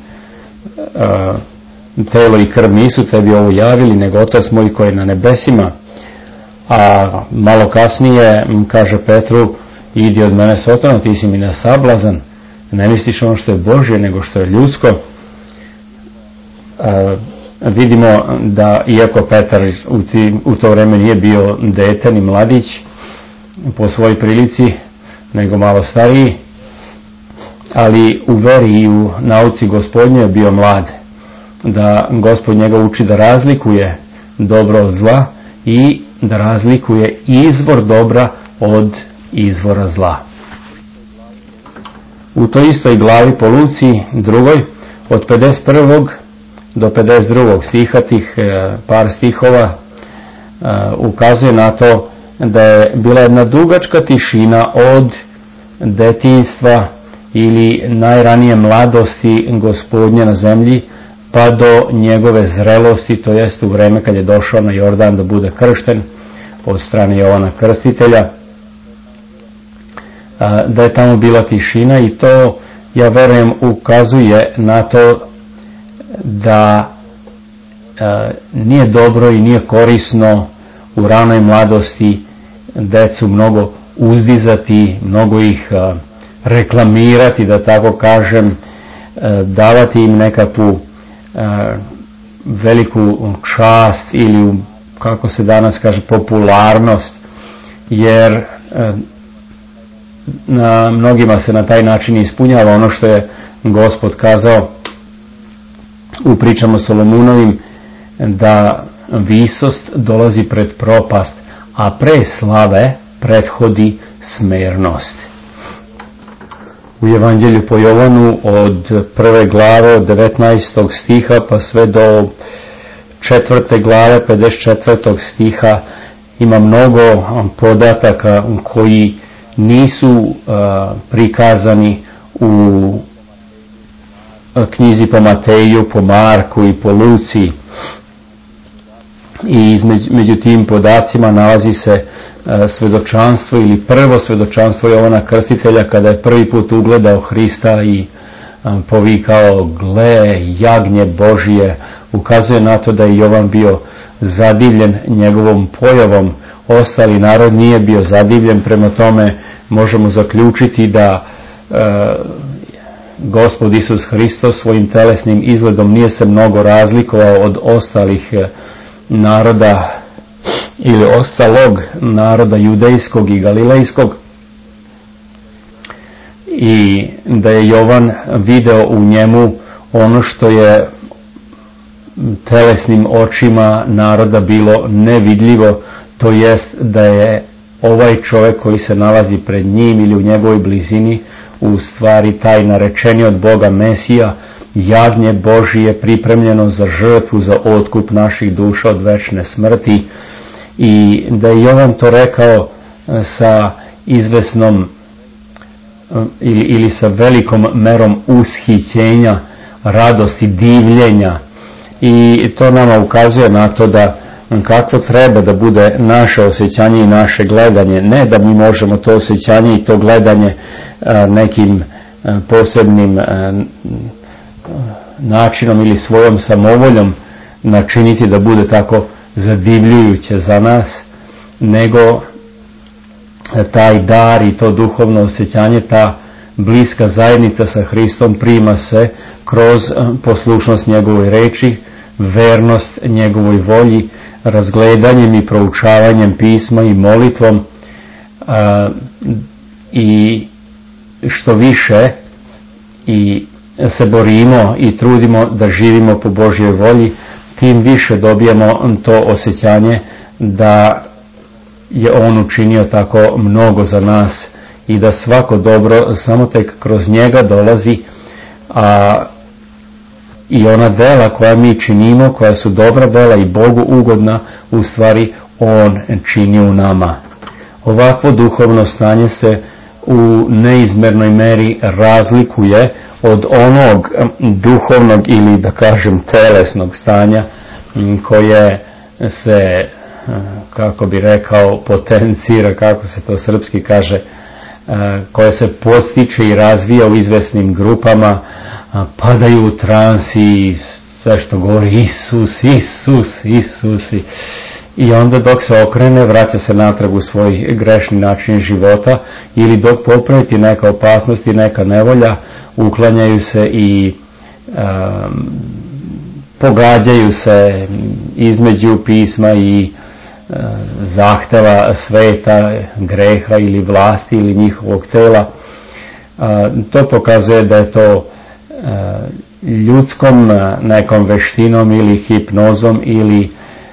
telo i krv nisu tebi ovo javili, nego Otac moj koji je na nebesima. A malo kasnije kaže Petru: idi od mene Sotona, ti si mi na sablazan, ne misliš ono što je Božje nego što je ljudsko. Vidimo da iako Petar u to vreme nije bio dete ni mladić po svojoj prilici, nego malo stariji, ali u veri i u nauci Gospodnje je bio mlad, da Gospod njega uči da razlikuje dobro od zla i da razlikuje izvor dobra od izvora zla. U toj istoj glavi po Luci 2. od 51. do 52. stiha, tih par stihova, ukazuje na to da je bila jedna dugačka tišina od detinjstva ili najranije mladosti Gospodnje na zemlji pa do njegove zrelosti, to jest u vreme kad je došao na Jordan da bude kršten od strane Jovana Krstitelja, da je tamo bila tišina, i to, ja verujem, ukazuje na to da nije dobro i nije korisno u ranoj mladosti decu mnogo uzdizati, mnogo ih reklamirati, da tako kažem, davati im nekakvu veliku čast ili, kako se danas kaže, popularnost, jer na mnogima se na taj način ispunjava ono što je Gospod kazao u pričama Solomunovim, da visost dolazi pred propast, a pre slave prethodi smernost. U Evanđelju po Jovanu od 1. glave od 19. stiha pa sve do 4. glave 54. stiha ima mnogo podataka koji nisu prikazani u knjizi po Mateju, po Marku i po Luci. I među tim podacima nalazi se svedočanstvo ili prvo svedočanstvo Jovana Krstitelja kada je prvi put ugledao Hrista i povikao: gle, jagnje Božije. Ukazuje na to da je Jovan bio zadivljen njegovom pojavom. Ostali narod nije bio zadivljen, prema tome možemo zaključiti da Gospod Isus Hristos svojim telesnim izgledom nije se mnogo razlikovao od ostalih naroda ili ostalog naroda judejskog i galilejskog, i da je Jovan video u njemu ono što je telesnim očima naroda bilo nevidljivo, to jest da je ovaj čovjek koji se nalazi pred njim ili u njegovoj blizini u stvari taj narečeni od Boga Mesija, jagnje Božije pripremljeno za žrtvu, za otkup naših duša od večne smrti, i da je Jovan to rekao sa izvesnom ili sa velikom merom ushićenja, radosti, divljenja, i to nama ukazuje na to da kakvo treba da bude naše osjećanje i naše gledanje. Ne da mi možemo to osjećanje i to gledanje nekim posebnim načinom ili svojom samovoljom načiniti da bude tako zadivljujuće za nas, nego taj dar i to duhovno osjećanje, ta bliska zajednica sa Hristom prima se kroz poslušnost njegovoj reči, vernost njegovoj volji, razgledanjem i proučavanjem pisma i molitvom, i što više i se borimo i trudimo da živimo po Božjoj volji, tim više dobijemo to osjećanje da je On učinio tako mnogo za nas i da svako dobro samo tek kroz njega dolazi, i ona dela koja mi činimo, koja su dobra dela i Bogu ugodna, u stvari On čini u nama. Ovakvo duhovno stanje se u neizmernoj meri razlikuje od onog duhovnog ili, da kažem, telesnog stanja koje se, kako bi rekao, potencira, kako se to srpski kaže, koje se postiče i razvija u izvesnim grupama, padaju u transi i sve što govori Isus, Isus, Isus, i onda dok se okrene vraća se natrag u svoj grešni način života, ili dok popreti neka opasnost i neka nevolja, uklanjaju se i pogađaju se između pisma i zahteva sveta, greha ili vlasti ili njihovog tela. To pokazuje da je to ljudskom nekom veštinom ili hipnozom ili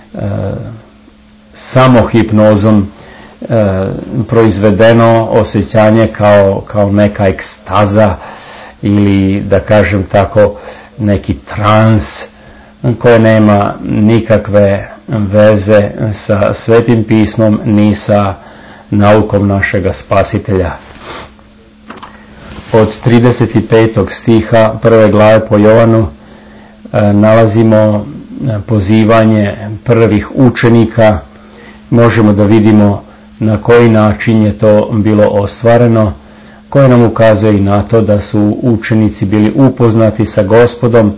samohipnozom proizvedeno osjećanje kao neka ekstaza ili, da kažem tako, neki trans koje nema nikakve veze sa Svetim pismom ni sa naukom našega Spasitelja. Od 35. stiha 1. glave po Jovanu nalazimo pozivanje prvih učenika, možemo da vidimo na koji način je to bilo ostvareno, koje nam ukazuje i na to da su učenici bili upoznati sa Gospodom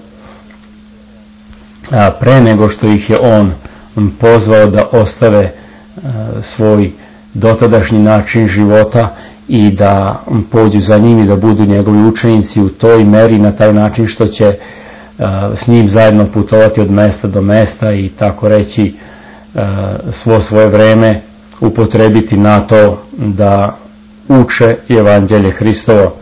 pre nego što ih je on pozvao da ostave svoj dotadašnji način života i da pođu za njim i da budu njegovi učenici u toj meri, na taj način što će s njim zajedno putovati od mesta do mesta i tako reći svo svoje vreme upotrebiti na to da uče evanđelje Hristovo.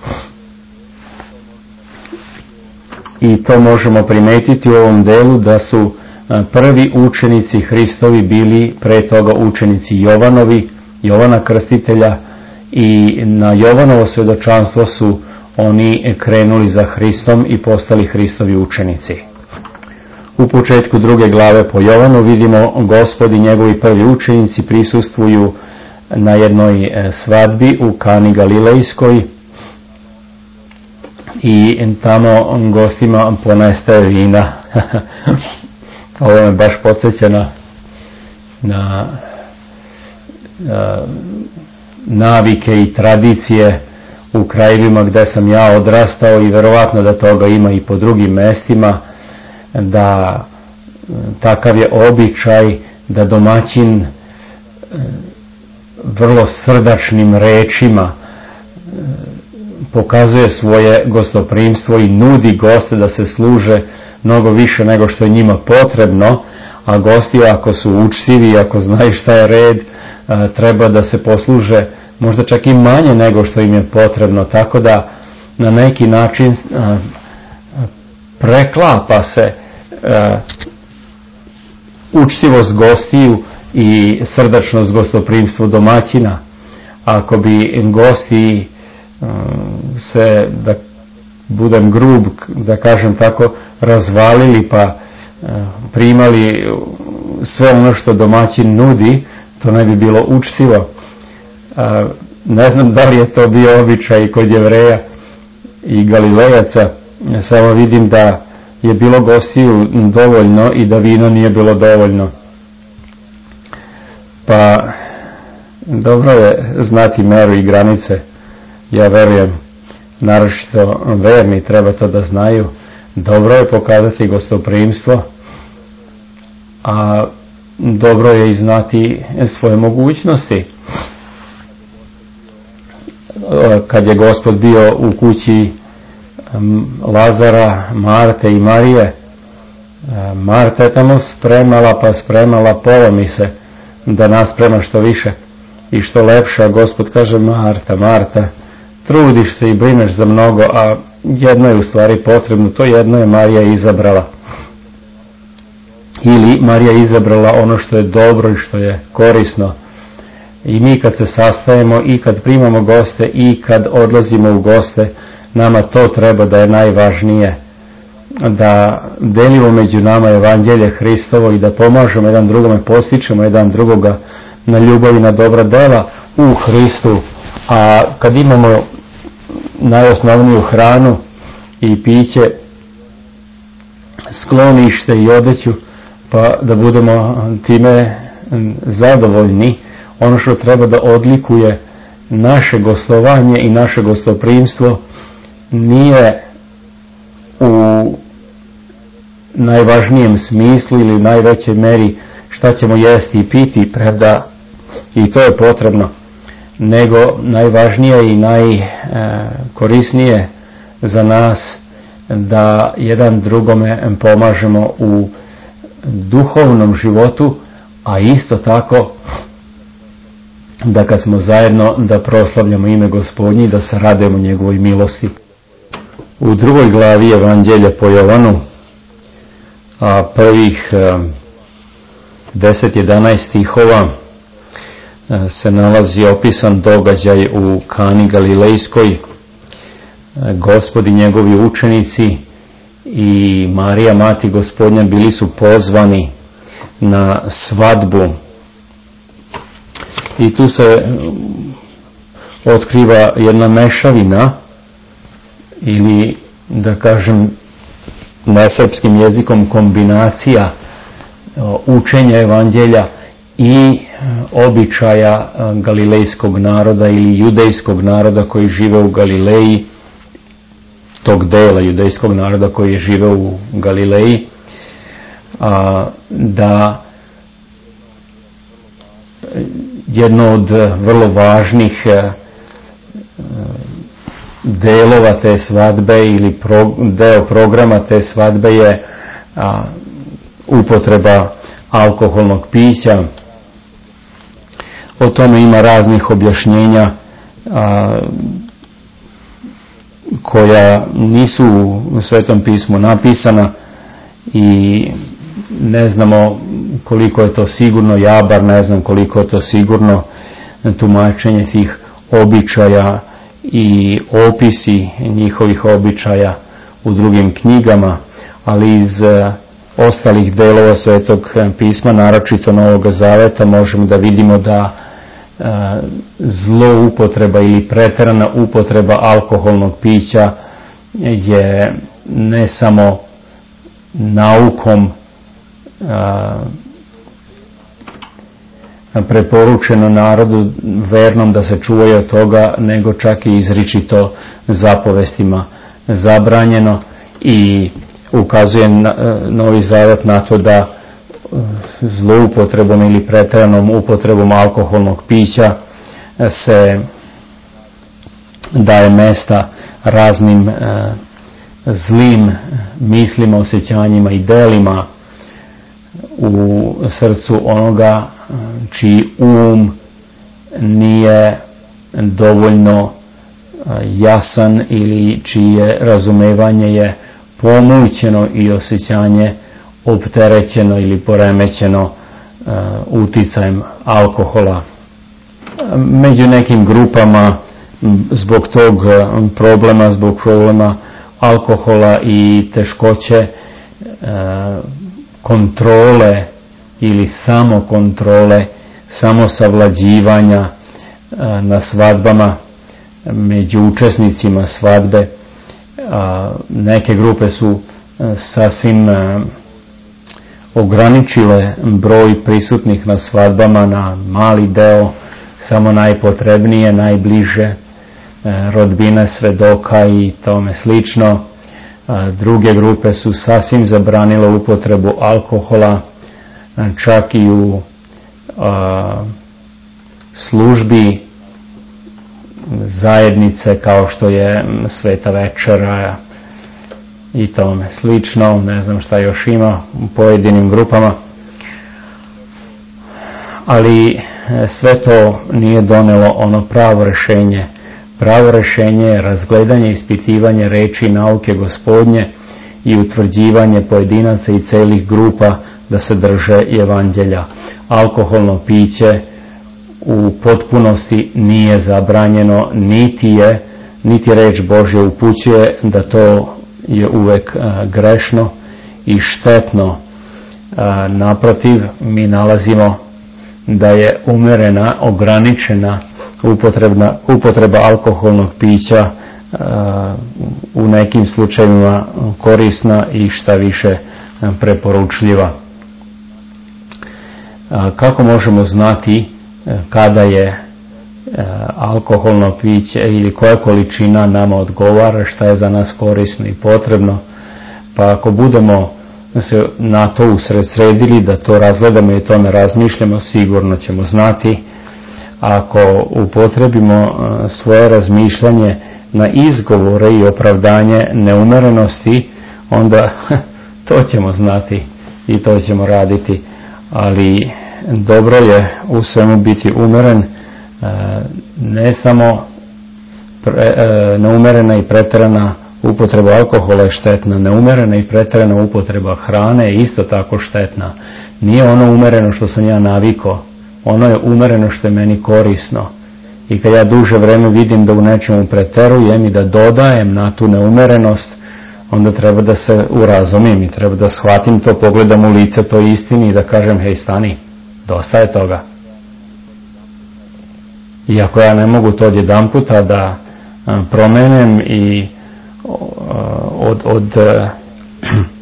I to možemo primetiti u ovom delu da su prvi učenici Hristovi bili pre toga učenici Jovana Krstitelja, i na Jovanovo svjedočanstvo su oni krenuli za Hristom i postali Hristovi učenici. U početku 2. glave po Jovanu vidimo Gospod i njegovi prvi učenici prisustvuju na jednoj svadbi u Kani Galilejskoj i tamo gostima ponestaje vina. Ovo me baš podsjeća na navike i tradicije u krajevima gdje sam ja odrastao, i verovatno da toga ima i po drugim mestima, da takav je običaj da domaćin vrlo srdačnim rečima pokazuje svoje gostoprimstvo i nudi goste da se služe mnogo više nego što je njima potrebno, a gosti ako su učtivi, ako znaju šta je red, treba da se posluže možda čak i manje nego što im je potrebno, tako da na neki način preklapa se učtivost gostiju i srdačnost gostoprimstvu domaćina. Ako bi gosti se, da budem grub, da kažem tako, razvalili pa primali sve ono što domaćin nudi, to ne bi bilo učtivo. Ne znam da li je to bio običaj kod Jevreja i Galilejaca, samo vidim da je bilo gostiju dovoljno i da vino nije bilo dovoljno. Pa dobro je znati meru i granice. Ja verujem, naročito verni treba to da znaju. Dobro je pokazati gostoprimstvo, a dobro je i znati svoje mogućnosti. Kad je Gospod bio u kući Lazara, Marte i Marije, Marta je tamo spremala polomise da nasprema što više i što lepše. Gospod kaže: Marta, trudiš se i brineš za mnogo, a jedno je u stvari potrebno, to jedno je Marija izabrala. Ili Marija izabrala ono što je dobro i što je korisno. I mi kad se sastajemo i kad primamo goste i kad odlazimo u goste, nama to treba da je najvažnije, da delimo među nama evanđelje Hristovo i da pomažemo jedan drugome, postičemo jedan drugoga na ljubav i na dobra dela u Hristu. A kad imamo najosnovniju hranu i piće, sklonište i odeću, pa da budemo time zadovoljni. Ono što treba da odlikuje naše gostovanje i naše gostoprimstvo nije u najvažnijem smislu ili najvećoj meri šta ćemo jesti i piti, premda i to je potrebno, nego najvažnije i najkorisnije za nas da jedan drugome pomažemo u duhovnom životu, a isto tako da kad smo zajedno da proslavljamo ime Gospodnje i da se radujemo njegovoj milosti. U 2. glavi Evanđelja po Jovanu, a prvih 10-11 stihova se nalazi opisan događaj u Kani Galilejskoj. Gospod i njegovi učenici i Marija, mati Gospodnja, bili su pozvani na svadbu. I tu se otkriva jedna mešavina, ili da kažem nesrpskim jezikom kombinacija učenja evanđelja i običaja galilejskog naroda ili judejskog naroda koji žive u Galileji, tog dela judejskog naroda koji je živeo u Galileji, da jedno od vrlo važnih delova te svadbe ili deo programa te svadbe je upotreba alkoholnog pića. O tome ima raznih objašnjenja koja nisu u Svetom pismu napisana i ne znamo koliko je to sigurno, ja bar ne znam koliko je to sigurno tumačenje tih običaja i opisi njihovih običaja u drugim knjigama, ali iz ostalih delova Svetog pisma, naročito Novog zaveta, možemo da vidimo da zloupotreba ili preterana upotreba alkoholnog pića je ne samo naukom preporučeno narodu vernom da se čuvaju od toga, nego čak i izričito zapovestima zabranjeno, i ukazuje Novi Zavet na to da zloupotrebom ili preteranom upotrebom alkoholnog pića se daje mesta raznim zlim mislima, osjećanjima i delima u srcu onoga čiji nije dovoljno jasan ili čije razumevanje je pomućeno i osjećanje opterećeno ili poremećeno uticajem alkohola. Među nekim grupama zbog tog problema, zbog problema alkohola i teškoće kontrole ili samokontrole, samosavlađivanja na svadbama među učesnicima svadbe, neke grupe su sasvim ograničile broj prisutnih na svadbama na mali deo, samo najpotrebnije, najbliže, rodbine, svedoka i tome slično. Druge grupe su sasvim zabranile upotrebu alkohola, čak i u službi zajednice kao što je Sveta večera i tome slično. Ne znam šta još ima u pojedinim grupama, ali sve to nije donelo ono pravo rješenje. Pravo rješenje je razgledanje i ispitivanje reči i nauke Gospodnje i utvrđivanje pojedinaca i celih grupa da se drže evanđelja. Alkoholno piće u potpunosti nije zabranjeno, niti reč Božja upućuje da to je uvek grešno i štetno. Naprotiv, mi nalazimo da je umerena, ograničena upotreba alkoholnog pića u nekim slučajevima korisna i šta više preporučljiva. Kako možemo znati kada je alkoholno piće ili koja količina nama odgovara, šta je za nas korisno i potrebno? Pa ako budemo se na to usredsredili, da to razgledamo i to ne razmišljamo, sigurno ćemo znati. Ako upotrebimo svoje razmišljanje na izgovore i opravdanje neumerenosti, onda to ćemo znati i to ćemo raditi. Ali dobro je u svemu biti umeren, ne samo neumerena i preterana upotreba alkohola je štetna, neumerena i preterana upotreba hrane je isto tako štetna. Nije ono umereno što sam ja navikao, ono je umereno što je meni korisno. I kad ja duže vreme vidim da u nečemu preterujem i da dodajem na tu neumerenost, onda treba da se urazumim i treba da shvatim to, pogledam u lice toj istini i da kažem, hej, stani, dosta je toga. Iako ja ne mogu to odjedanputa da promenem i od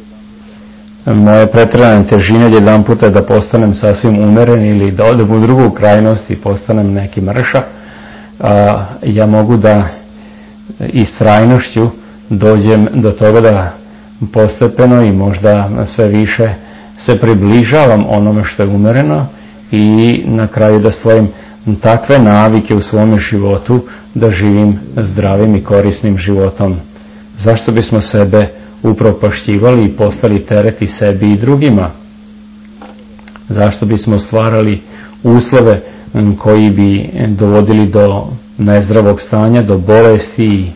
moje pretjerane težine jedan puta da postanem sasvim umeren ili da odem u drugu krajnost i postanem neki mrša, ja mogu da istrajnošću dođem do toga da postepeno i možda sve više se približavam onome što je umereno i na kraju da stvorim takve navike u svome životu da živim zdravim i korisnim životom. Zašto bismo sebe upropašćivali i postali tereti sebi i drugima? Zašto bismo stvarali uslove koji bi dovodili do nezdravog stanja, do bolesti i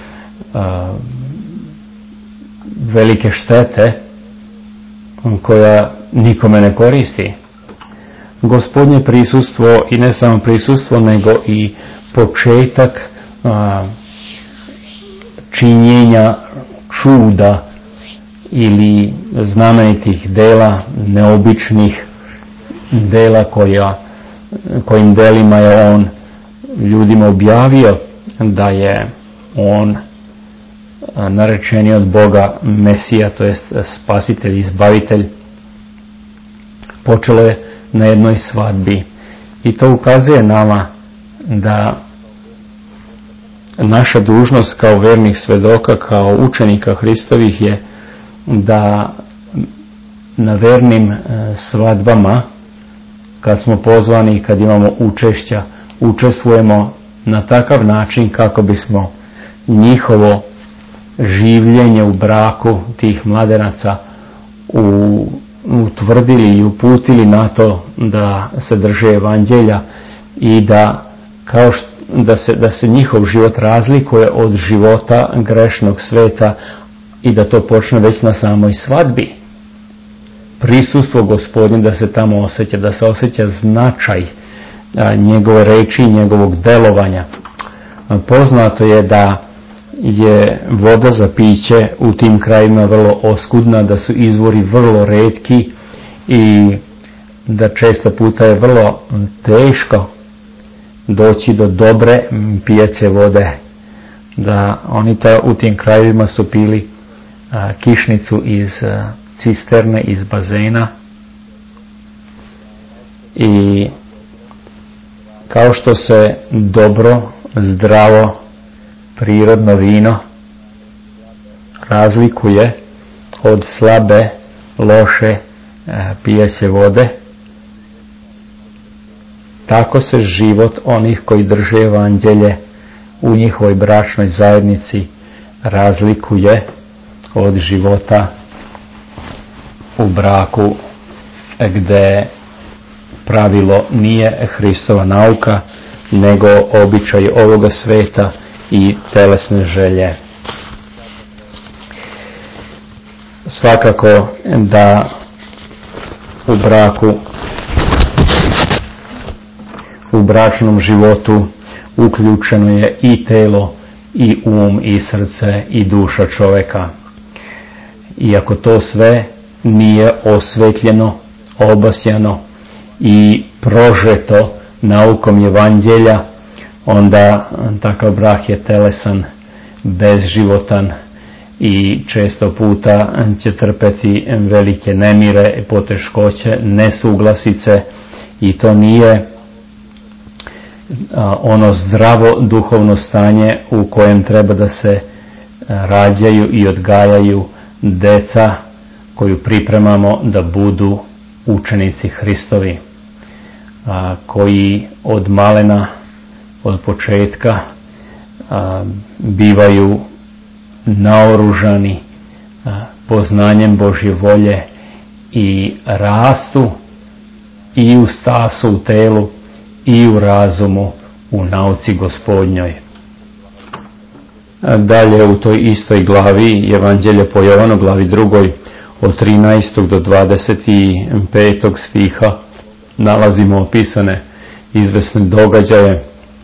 velike štete koja nikome ne koristi? Gospodnje prisustvo, i ne samo prisustvo, nego i početak činjenja čuda ili znamenitih dela, neobičnih dela kojim delima je on ljudima objavio da je on narečeni od Boga Mesija, to jest spasitelj, izbavitelj. Počelo je na jednoj svadbi i to ukazuje nama da naša dužnost kao vernih svedoka, kao učenika Hristovih je da na vernim svadbama, kad smo pozvani i kad imamo učešća, učestvujemo na takav način kako bismo njihovo življenje u braku tih mladenaca utvrdili i uputili na to da se drže evanđelja i da se njihov život razlikuje od života grešnog sveta i da to počne već na samoj svadbi. Prisustvo Gospodnje da se tamo osjeća, da se osjeća značaj njegove reči i njegovog delovanja. Poznato je da je voda za piće u tim krajima vrlo oskudna, da su izvori vrlo retki i da često puta je vrlo teško doći do dobre pijaće vode. Da oni u tim krajevima su pili kišnicu iz cisterne, iz bazena, i kao što se dobro, zdravo, prirodno vino razlikuje od slabe, loše pijaće vode, tako se život onih koji drže evanđelje u njihovoj bračnoj zajednici razlikuje od života u braku gdje pravilo nije Hristova nauka, nego običaj ovoga sveta i telesne želje. Svakako da u braku, u bračnom životu uključeno je i telo, i um, i srce, i duša čovjeka. Iako to sve nije osvetljeno, obasjano i prožeto naukom evanđelja, onda takav brak je telesan, bezživotan i često puta će trpeti velike nemire, poteškoće, nesuglasice, i to nije ono zdravo duhovno stanje u kojem treba da se rađaju i odgajaju deca koju pripremamo da budu učenici Hristovi, koji od malena, od početka bivaju naoružani poznanjem Božje volje i rastu i u stasu u telu i u razumu u nauci Gospodnjoj. Dalje u toj istoj glavi Evanđelje po Jovanu, glavi 2, od 13. do 25. stiha nalazimo opisane izvesne događaje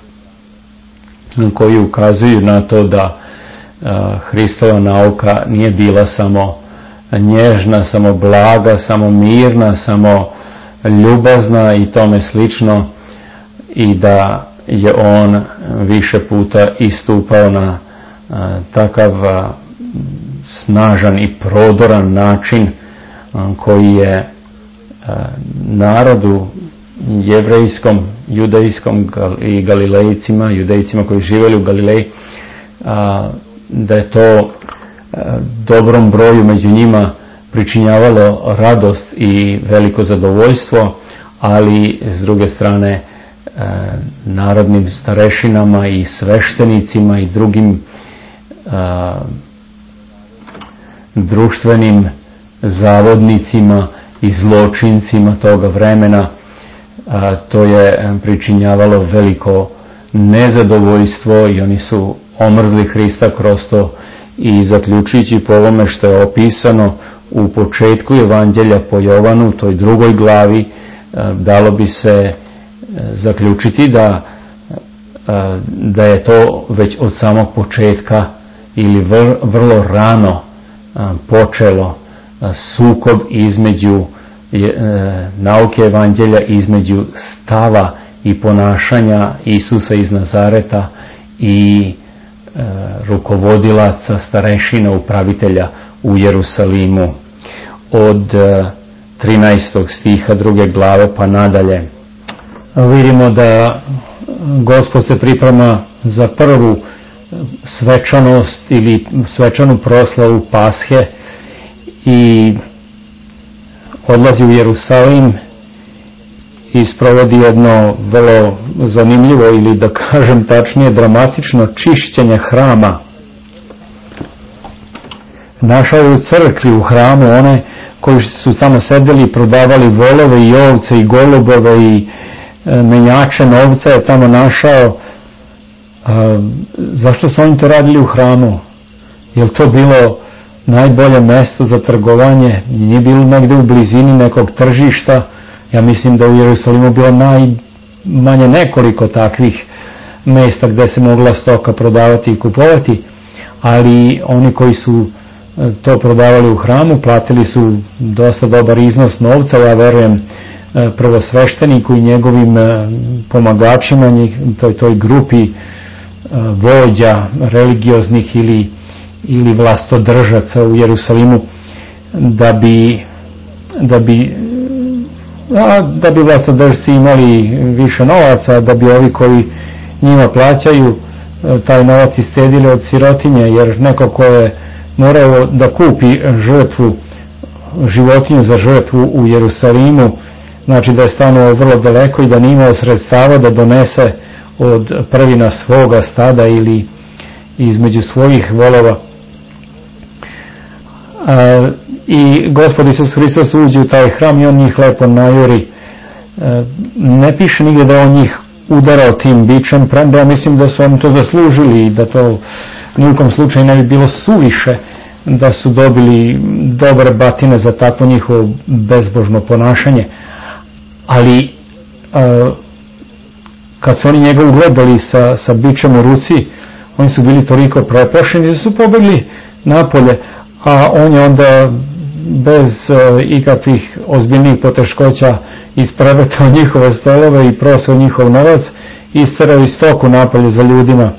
koji ukazuju na to da Hristova nauka nije bila samo nježna, samo blaga, samo mirna, samo ljubazna i tome slično, i da je on više puta istupao na takav snažan i prodoran način koji je narodu jevrejskom, judejskom i galilejcima, judejcima koji živjeli u Galileji, da je to dobrom broju među njima pričinjavalo radost i veliko zadovoljstvo, ali s druge strane narodnim starešinama i sveštenicima i drugim društvenim zavodnicima i zločincima toga vremena to je pričinjavalo veliko nezadovoljstvo i oni su omrzli Hrista kroz to. I zaključujući po ovome što je opisano u početku Evanđelja po Jovanu, u toj 2. glavi, dalo bi se zaključiti da je to već od samog početka ili vrlo rano počelo sukob između nauke Evanđelja, između stava i ponašanja Isusa iz Nazareta i rukovodilaca, starešina, upravitelja u Jerusalimu. Od 13. stiha 2. glave pa nadalje vidimo da Gospod se priprema za prvu svečanost ili svečanu proslavu Pashe i odlazi u Jerusalim i sprovodi jedno vrlo zanimljivo ili da kažem tačnije dramatično čišćenje hrama. Našao je u crkvi, u hramu, one koji su tamo sedeli i prodavali volove i ovce i golubove i menjače novca je tamo našao. Zašto su oni to radili u hramu? Je li to bilo najbolje mesto za trgovanje? Nije bilo negdje u blizini nekog tržišta? Ja mislim da u Jerusalimu bilo najmanje nekoliko takvih mjesta gdje se mogla stoka prodavati i kupovati, ali oni koji su to prodavali u hramu platili su dosta dobar iznos novca, ja verujem prvosvešteniku i njegovim pomagačima, toj grupi vođa religioznih ili vlastodržaca u Jerusalimu, da bi vlastodržci imali više novaca, da bi ovi koji njima plaćaju taj novac iscedili od sirotinje, jer neko ko je morao da kupi životinju za žrtvu u Jerusalimu, znači da je stanuo vrlo daleko i da nije imao sredstava da donese od prvina svoga stada ili između svojih volova. I Gospod Isus Hristos uđe u taj hram i on njih lepo najuri. Ne piše nigdje da on njih udarao tim bičem, premda ja mislim da su oni to zaslužili i da to nijekom slučaju ne bi bilo suviše da su dobili dobre batine za takvo njihovo bezbožno ponašanje. Ali kad su oni njega ugledali sa bičem u ruci, oni su bili toliko preplašeni da su pobegli napolje, a on je onda bez ikakvih ozbiljnih poteškoća isprevetao njihove stolove i prosao njihov novac i isterao i stoku napolje za ljudima.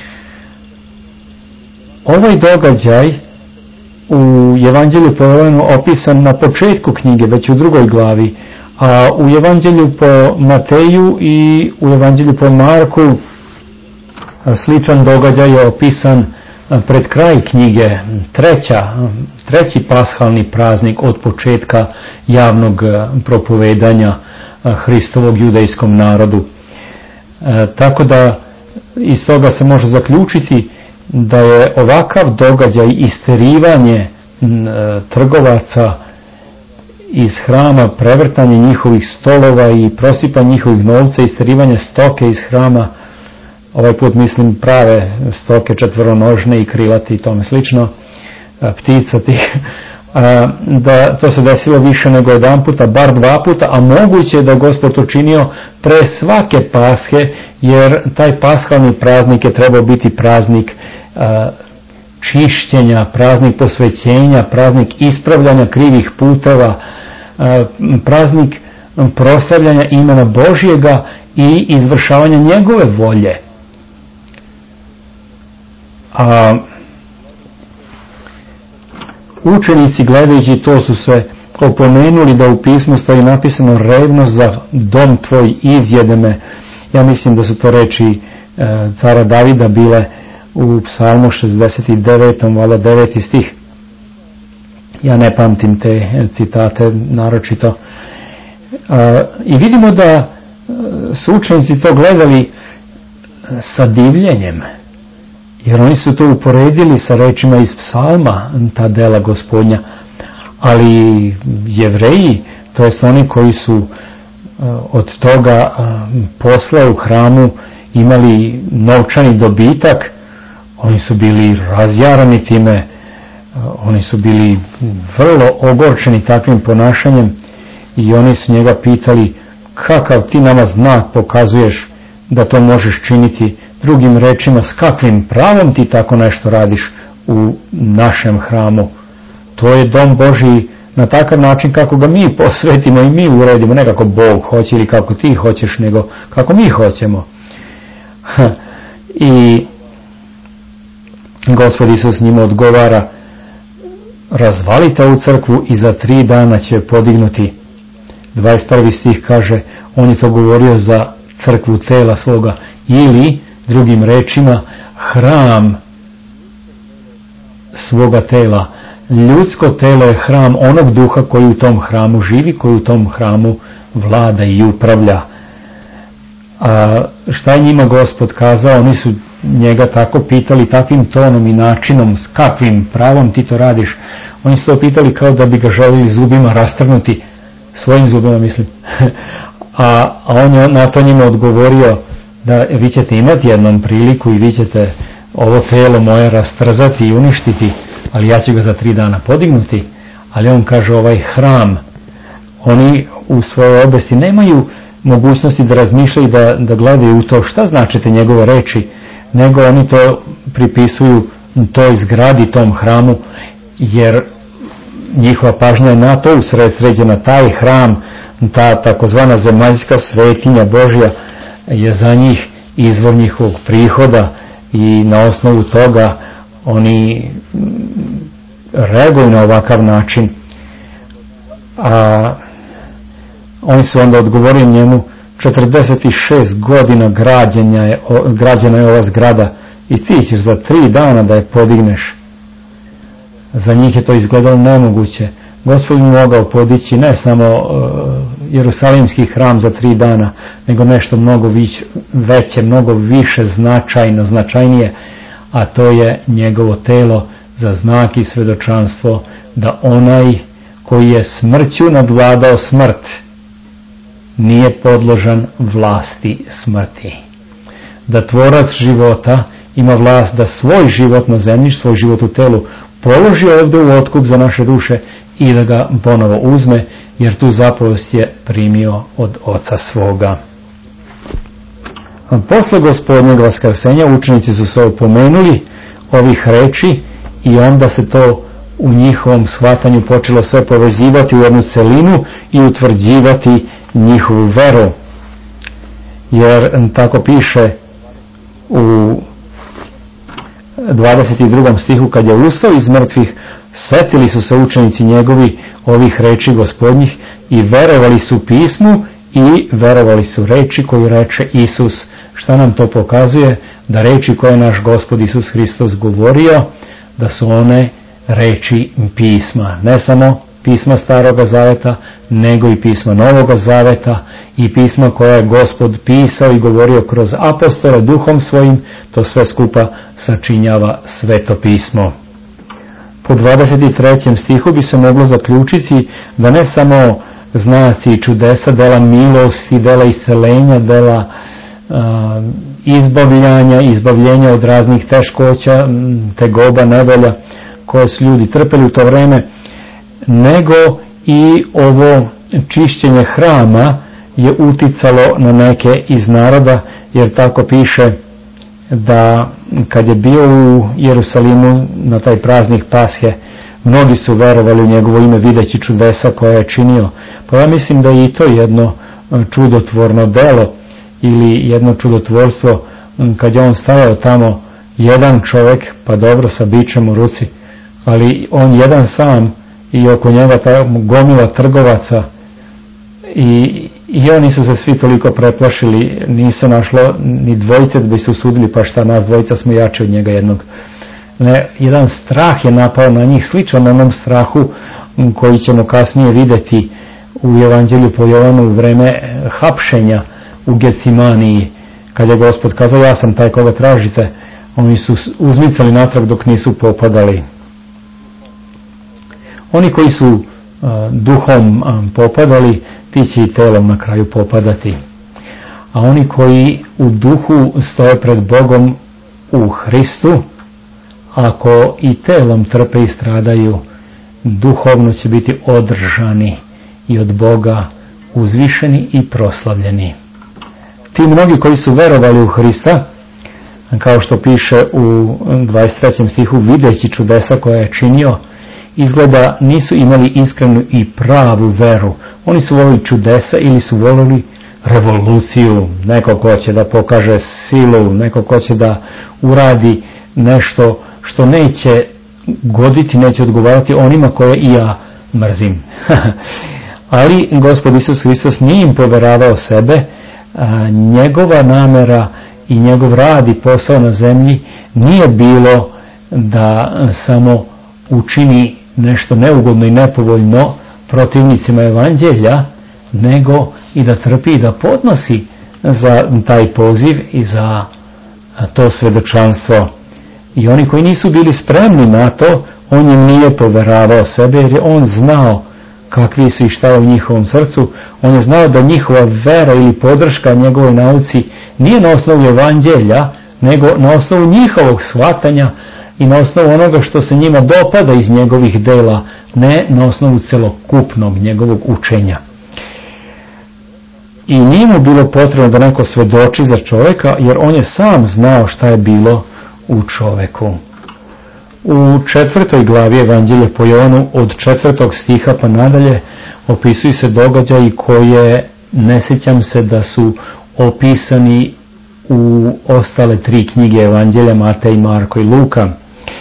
Ovaj događaj u Evanđelju po Jovanu opisan na početku knjige, već u 2. glavi, a u Evanđelju po Mateju i u Evanđelju po Marku sličan događaj je opisan pred kraj knjige, treći pashalni praznik od početka javnog propovedanja Hristovog judejskom narodu. Tako da iz toga se može zaključiti da je ovakav događaj isterivanje trgovaca iz hrama, prevrtanje njihovih stolova i prosipanje njihovih novca, isterivanje stoke iz hrama, ovaj put mislim prave stoke, četvoronožne i krilate i tome slično, ptica tih, da to se desilo više nego jedan puta, bar 2 puta, a moguće je da Gospod to činio pre svake Pashe, jer taj pashalni praznik je trebao biti praznik čišćenja, praznik posvećenja, praznik ispravljanja krivih puteva, praznik proslavljanja imena Božjega i izvršavanja njegove volje. Učenici gledajući to su se opomenuli da u pismu stoji napisano revnost za dom tvoj izjede me. Ja mislim da su to reči cara Davida bile u psalmu 69. valjda 9. stih. Ja ne pamtim te citate naročito. I vidimo da su učenici to gledali sa divljenjem, jer oni su to uporedili sa rečima iz psalma, ta dela Gospodnja. Ali Jevreji, to jest oni koji su od toga posla u hramu imali novčani dobitak, oni su bili razjarani time, oni su bili vrlo ogorčeni takvim ponašanjem i oni su njega pitali: kakav ti nama znak pokazuješ da to možeš činiti? Drugim rečima, s kakvim pravom ti tako nešto radiš u našem hramu? To je dom Božji na takav način kako ga mi posvetimo i mi uredimo, ne kako Bog hoće ili kako ti hoćeš, nego kako mi hoćemo. I Gospod Isus njima odgovara: razvalite ovu crkvu i za 3 dana će podignuti. 21. stih kaže, on je to govorio za crkvu tela svoga, ili drugim rečima hram svoga tela. Ljudsko telo je hram onog duha koji u tom hramu živi, koji u tom hramu vlada i upravlja. A šta je njima Gospod kazao? Oni su njega tako pitali, takvim tonom i načinom, s kakvim pravom ti to radiš? Oni su to pitali kao da bi ga želeli zubima rastrgnuti, svojim zubima mislim. A on je na to njima odgovorio da vi ćete imati jednom priliku i vi ćete ovo telo moje rastrzati i uništiti, ali ja ću ga za 3 dana podignuti. Ali on kaže, ovaj hram, oni u svojoj obesti nemaju mogućnosti da razmišljaju, da gledaju u to šta značite njegove reči, nego oni to pripisuju toj zgradi, tom hramu, jer njihova pažnja je na to usredsređena. Taj hram, ta takozvana zemaljska svetinja Božja je za njih izvor njihovog prihoda i na osnovu toga oni reaguju na ovakav način. A oni su onda odgovorili njemu, 46 godina građena je ova zgrada i ti ćeš za 3 dana da je podigneš. Za njih je to izgledalo nemoguće. Gospod bi mogao podići ne samo Jerusalimski hram za 3 dana, nego nešto mnogo veće, mnogo više značajnije, a to je njegovo telo za znak i svedočanstvo da onaj koji je smrću nadvladao smrt nije podložan vlasti smrti. Da tvorac života ima vlast da svoj život na zemlji, svoj život u telu položi ovdje u otkup za naše duše i da ga ponovo uzme, jer tu zapovest je primio od Oca svoga. Posle Gospodnjeg vaskrsenja učenici su se opomenuli ovih reči i onda se to u njihovom shvatanju počelo sve povezivati u jednu celinu i utvrđivati njihovu veru. Jer tako piše u 22. stihu, kad je ustao iz mrtvih, setili su se učenici njegovi ovih reči Gospodnjih i verovali su pismu i verovali su reči koju reče Isus. Šta nam to pokazuje? Da reči koje je naš Gospod Isus Hristos govorio, da su one reči pisma. Ne samo pisma Staroga Zaveta, nego i pisma Novoga Zaveta i pisma koja je Gospod pisao i govorio kroz apostole duhom svojim, to sve skupa sačinjava Sveto pismo. Po 23. stihu bi se moglo zaključiti da ne samo znaci i čudesa, dela milosti, dela iscelenja, dela izbavljenja od raznih teškoća, tegoba, nevolja koje su ljudi trpeli u to vreme, nego i ovo čišćenje hrama je uticalo na neke iz naroda, jer tako piše da kad je bio u Jerusalimu na taj praznik Pashe, mnogi su verovali u njegovo ime videći čudesa koje je činio. Pa ja mislim da je i to jedno čudotvorno delo ili jedno čudotvorstvo kad je on stajao tamo, jedan čovjek, pa dobro sa bičem u ruci, ali on jedan sam i oko njega ta gomila trgovaca i oni su se svi toliko preplašili, nije se našlo ni dvojice da bi se usudili, pa šta, nas dvojica smo jači od njega jednog. Ne, jedan strah je napao na njih, sličan onom strahu koji ćemo kasnije vidjeti u Evanđelju po Jovanu u vreme hapšenja u Gecimaniji, kad je Gospod kazao ja sam taj koga tražite. Oni su uzmicali natrag dok nisu popadali. Oni koji su duhom popadali, ti će i telom na kraju popadati. A oni koji u duhu stoje pred Bogom u Hristu, ako i telom trpe i stradaju, duhovno će biti održani i od Boga uzvišeni i proslavljeni. Ti mnogi koji su verovali u Hrista, kao što piše u 23. stihu, videći čudesa koja je činio, izgleda nisu imali iskrenu i pravu veru. Oni su volili čudesa ili su volili revoluciju, neko ko će da pokaže silu, neko ko će da uradi nešto što neće goditi, neće odgovarati onima koje i ja mrzim. Ali Gospod Isus Hristos nije im poveravao sebe, njegova namera i njegov rad i posao na zemlji nije bilo da samo učini nešto neugodno i nepovoljno protivnicima evanđelja, nego i da trpi i da podnosi za taj poziv i za to svedočanstvo. I oni koji nisu bili spremni na to, on im nije poveravao sebe, jer je on znao kakvi su i šta u njihovom srcu. On je znao da njihova vera ili podrška njegovoj nauci nije na osnovu evanđelja, nego na osnovu njihovog shvatanja i na osnovu onoga što se njima dopada iz njegovih dela, ne na osnovu celokupnog njegovog učenja. I nije mu bilo potrebno da neko svedoči za čovjeka, jer on je sam znao šta je bilo u čoveku. U 4. glavi Evanđelja po Jovanu od 4. stiha pa nadalje opisuju se događaji koje ne sjećam se da su opisani u ostale 3 knjige Evanđelja, Matej, Marko i Luka.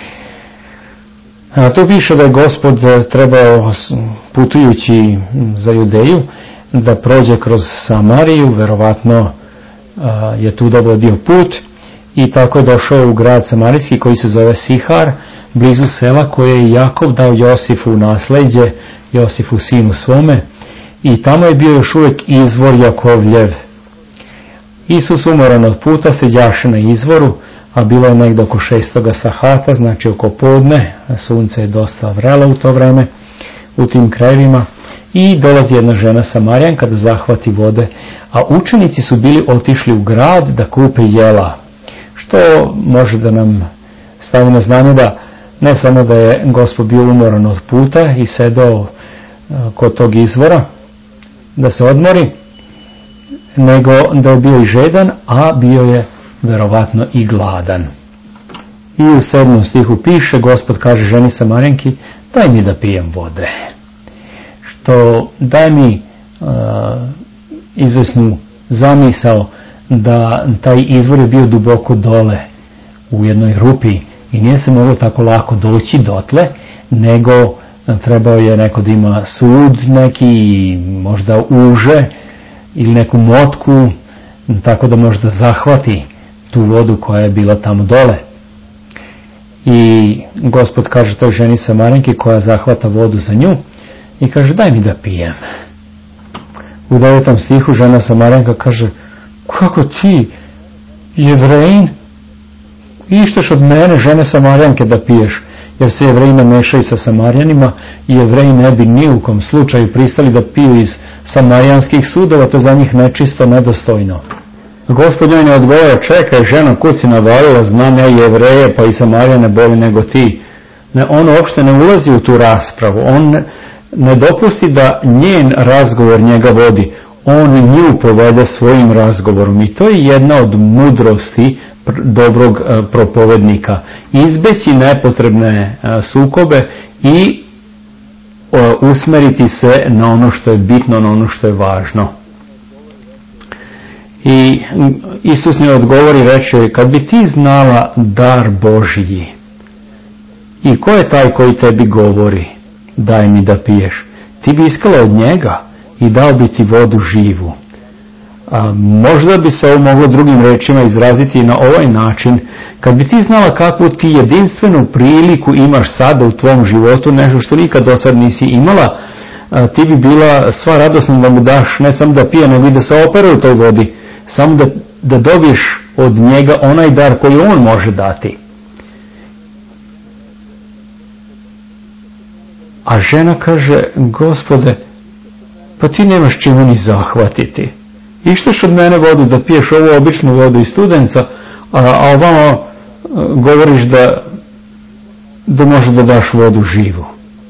Tu piše da je Gospod trebao, putujući za Judeju, da prođe kroz Samariju, verovatno je tu da vodio put, i tako je došao u grad Samarijski koji se zove Sihar, blizu sela koje je Jakov dao Josifu u nasleđe, Josifu sinu svome, i tamo je bio još uvijek izvor Jakovljev. Isus, umoran od puta, seđaše na izvoru, a bilo je negdje oko 6. sahata, znači oko podne, sunce je dosta vrelo u to vreme u tim krajevima, i dolazi jedna žena Samarijanka da zahvati vode, a učenici su bili otišli u grad da kupe jela, što može da nam stavi na znanje da ne samo da je Gospod bio umoran od puta i sedao kod tog izvora da se odmori, nego da je bio i žedan, a bio je verovatno i gladan. I u 7. stihu piše, Gospod kaže ženi Samarijanki, daj mi da pijem vode. Što daje mi izvesnu zamisao da taj izvor je bio duboko dole u jednoj rupi i nije se moglo tako lako doći dotle, nego trebao je neko da ima sud neki, možda uže ili neku motku, tako da može da zahvati tu vodu koja je bila tamo dole. I Gospod kaže toj ženi Samarijanki koja zahvata vodu za nju i kaže daj mi da pijem. U 9. stihu žena Samarijanka kaže, kako ti, Jevrejin, išteš od mene, žene Samarijanke, da piješ, jer se Jevreji ne mešaju sa Samarijanima i Jevreji ne bi ni u kom slučaju pristali da piju iz samarijanskih sudova, to je za njih nečisto, nedostojno. Gospod joj ne odgovara, čekaj žena, kud si navalila, znam ja Jevreje pa i Samarijane bolje nego ti. Ne, on uopšte ne ulazi u tu raspravu, on ne dopusti da njen razgovor njega vodi, on nju povede svojim razgovorom i to je jedna od mudrosti dobrog propovednika. Izbeći nepotrebne sukobe i usmeriti se na ono što je bitno, na ono što je važno. I Isus njoj odgovori, reče, kad bi ti znala dar Božji i ko je taj koji tebi govori, daj mi da piješ. Ti bi iskala od njega i dao bi ti vodu živu. Možda bi se ovo moglo drugim rečima izraziti na ovaj način. Kad bi ti znala kakvu ti jedinstvenu priliku imaš sada u tvom životu, nešto što nikad do sad nisi imala, ti bi bila sva radosna da mu daš ne samo da pije, nego i da se opere u toj vodi, samo da dobiješ od njega onaj dar koji on može dati. A žena kaže, Gospode, pa ti nemaš čime ni zahvatiti. Išćeš od mene vodu da piješ ovu običnu vodu iz studenca, a ovamo govoriš da možeš da daš vodu živu.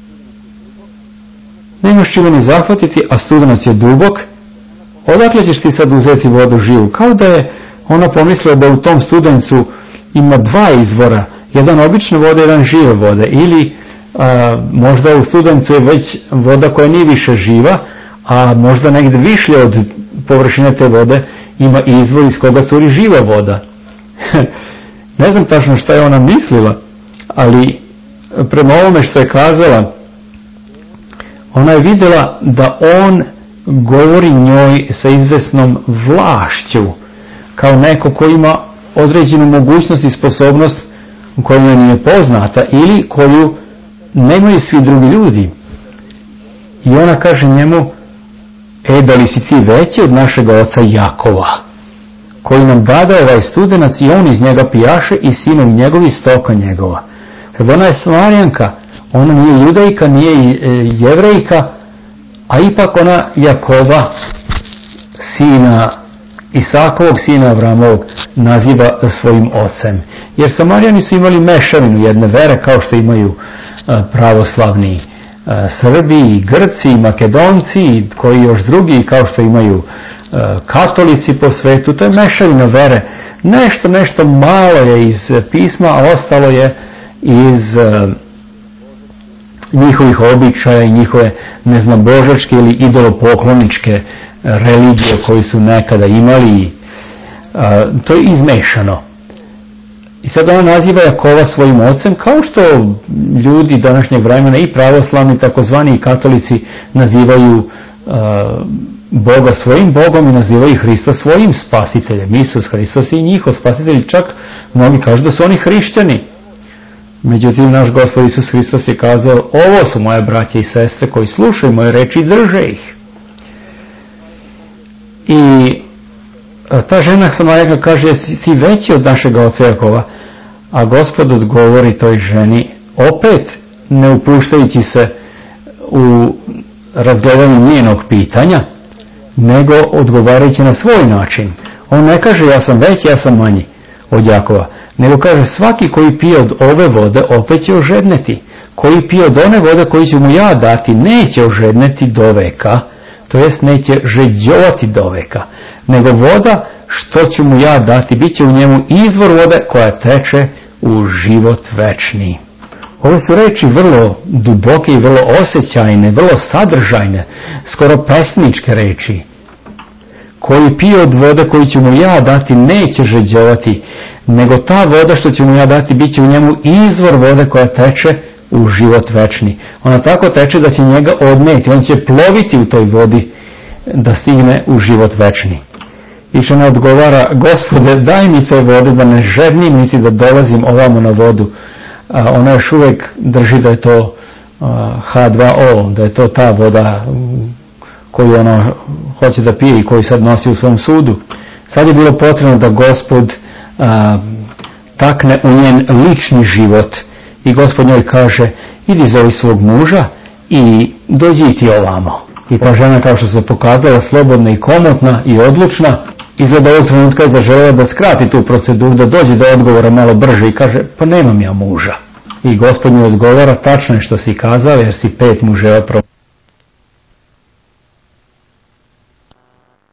Nemaš čime ni zahvatiti, a studenac je dubok. Odakle ćeš ti sad uzeti vodu živu? Kao da je ona pomislila da u tom studencu ima dva izvora. Jedan obične vode, jedan žive vode. Ili možda u studencu je već voda koja nije više živa, a možda negdje višlje od površine te vode ima izvor iz koga curi živa voda. Ne znam tačno šta je ona mislila, ali prema ovome što je kazala, ona je vidjela da on govori njoj sa izvesnom vlašću, kao neko ko ima određenu mogućnost i sposobnost koja joj nije poznata ili koju nemaju svi drugi ljudi. I ona kaže njemu, da li si ti veći od našeg oca Jakova, koji nam dade ovaj studenac i on iz njega pijaše i sinovi njegovi stoka njegova. Sad ona je Samarijanka, ona nije Judejka, nije Jevrejka, a ipak ona Jakova, sina Isakovog, sina Avramovog, naziva svojim ocem. Jer Samarijani su imali mešavinu jedne vere, kao što imaju pravoslavni Srbi, i Grci, i Makedonci, i koji još drugi, kao što imaju katolici po svetu. To je mešavina vere. Nešto malo je iz pisma, a ostalo je iz njihovih običaja i njihove neznabožačke ili idolopokloničke religije koji su nekada imali. To je izmešano. I sad ona naziva Jakova svojim ocem, kao što ljudi današnjeg vremena i pravoslavni, takozvani i katolici, nazivaju Boga svojim Bogom i nazivaju Hrista svojim spasiteljem. Isus Hristos je i njihov spasitelj, čak mnogi kažu da su oni hrišćani. Međutim, naš Gospod Isus Hristos je kazao, ovo su moje braće i sestre koji slušaju moje reči i drže ih. I ta žena Samarijanka kaže, si veći od našeg oca Jakova, a Gospod odgovori toj ženi, opet ne upuštajući se u razgledanje njenog pitanja, nego odgovarajući na svoj način. On ne kaže ja sam veći, ja sam manji od Jakova, nego kaže svaki koji pije od ove vode opet će ožedneti. Koji pije od one vode koju ću mu ja dati neće ožedneti do veka, to jest neće žeđovati do veka, nego voda što ću mu ja dati, bit će u njemu izvor vode koja teče u život večni. Ove su reči vrlo duboke i vrlo osjećajne, vrlo sadržajne, skoro pesničke reči. Koji pije od vode koju ću mu ja dati neće žeđovati, nego ta voda što ću mu ja dati bit će u njemu izvor vode koja teče u život večni. Ona tako teče da će njega odneti, on će ploviti u toj vodi da stigne u život večni. I žena odgovara, Gospode, daj mi te vode da ne žednim niti da dolazim ovamo na vodu. Ona još uvijek drži da je to H2O, da je to ta voda koju ona hoće da pije i koju sad nosi u svom sudu. Sad je bilo potrebno da Gospod takne u njen lični život i Gospod njoj kaže, idi zovi svog muža i dođi ti ovamo. I ta žena, kao što se pokazala, slobodna i komotna i odlučna, izgleda ovog trenutka je zaželjela da skrati tu proceduru, da dođe do odgovora malo brže i kaže, pa nemam ja muža. I Gospod njoj odgovara, tačno je što si kazao, jer si 5 muževa promenio.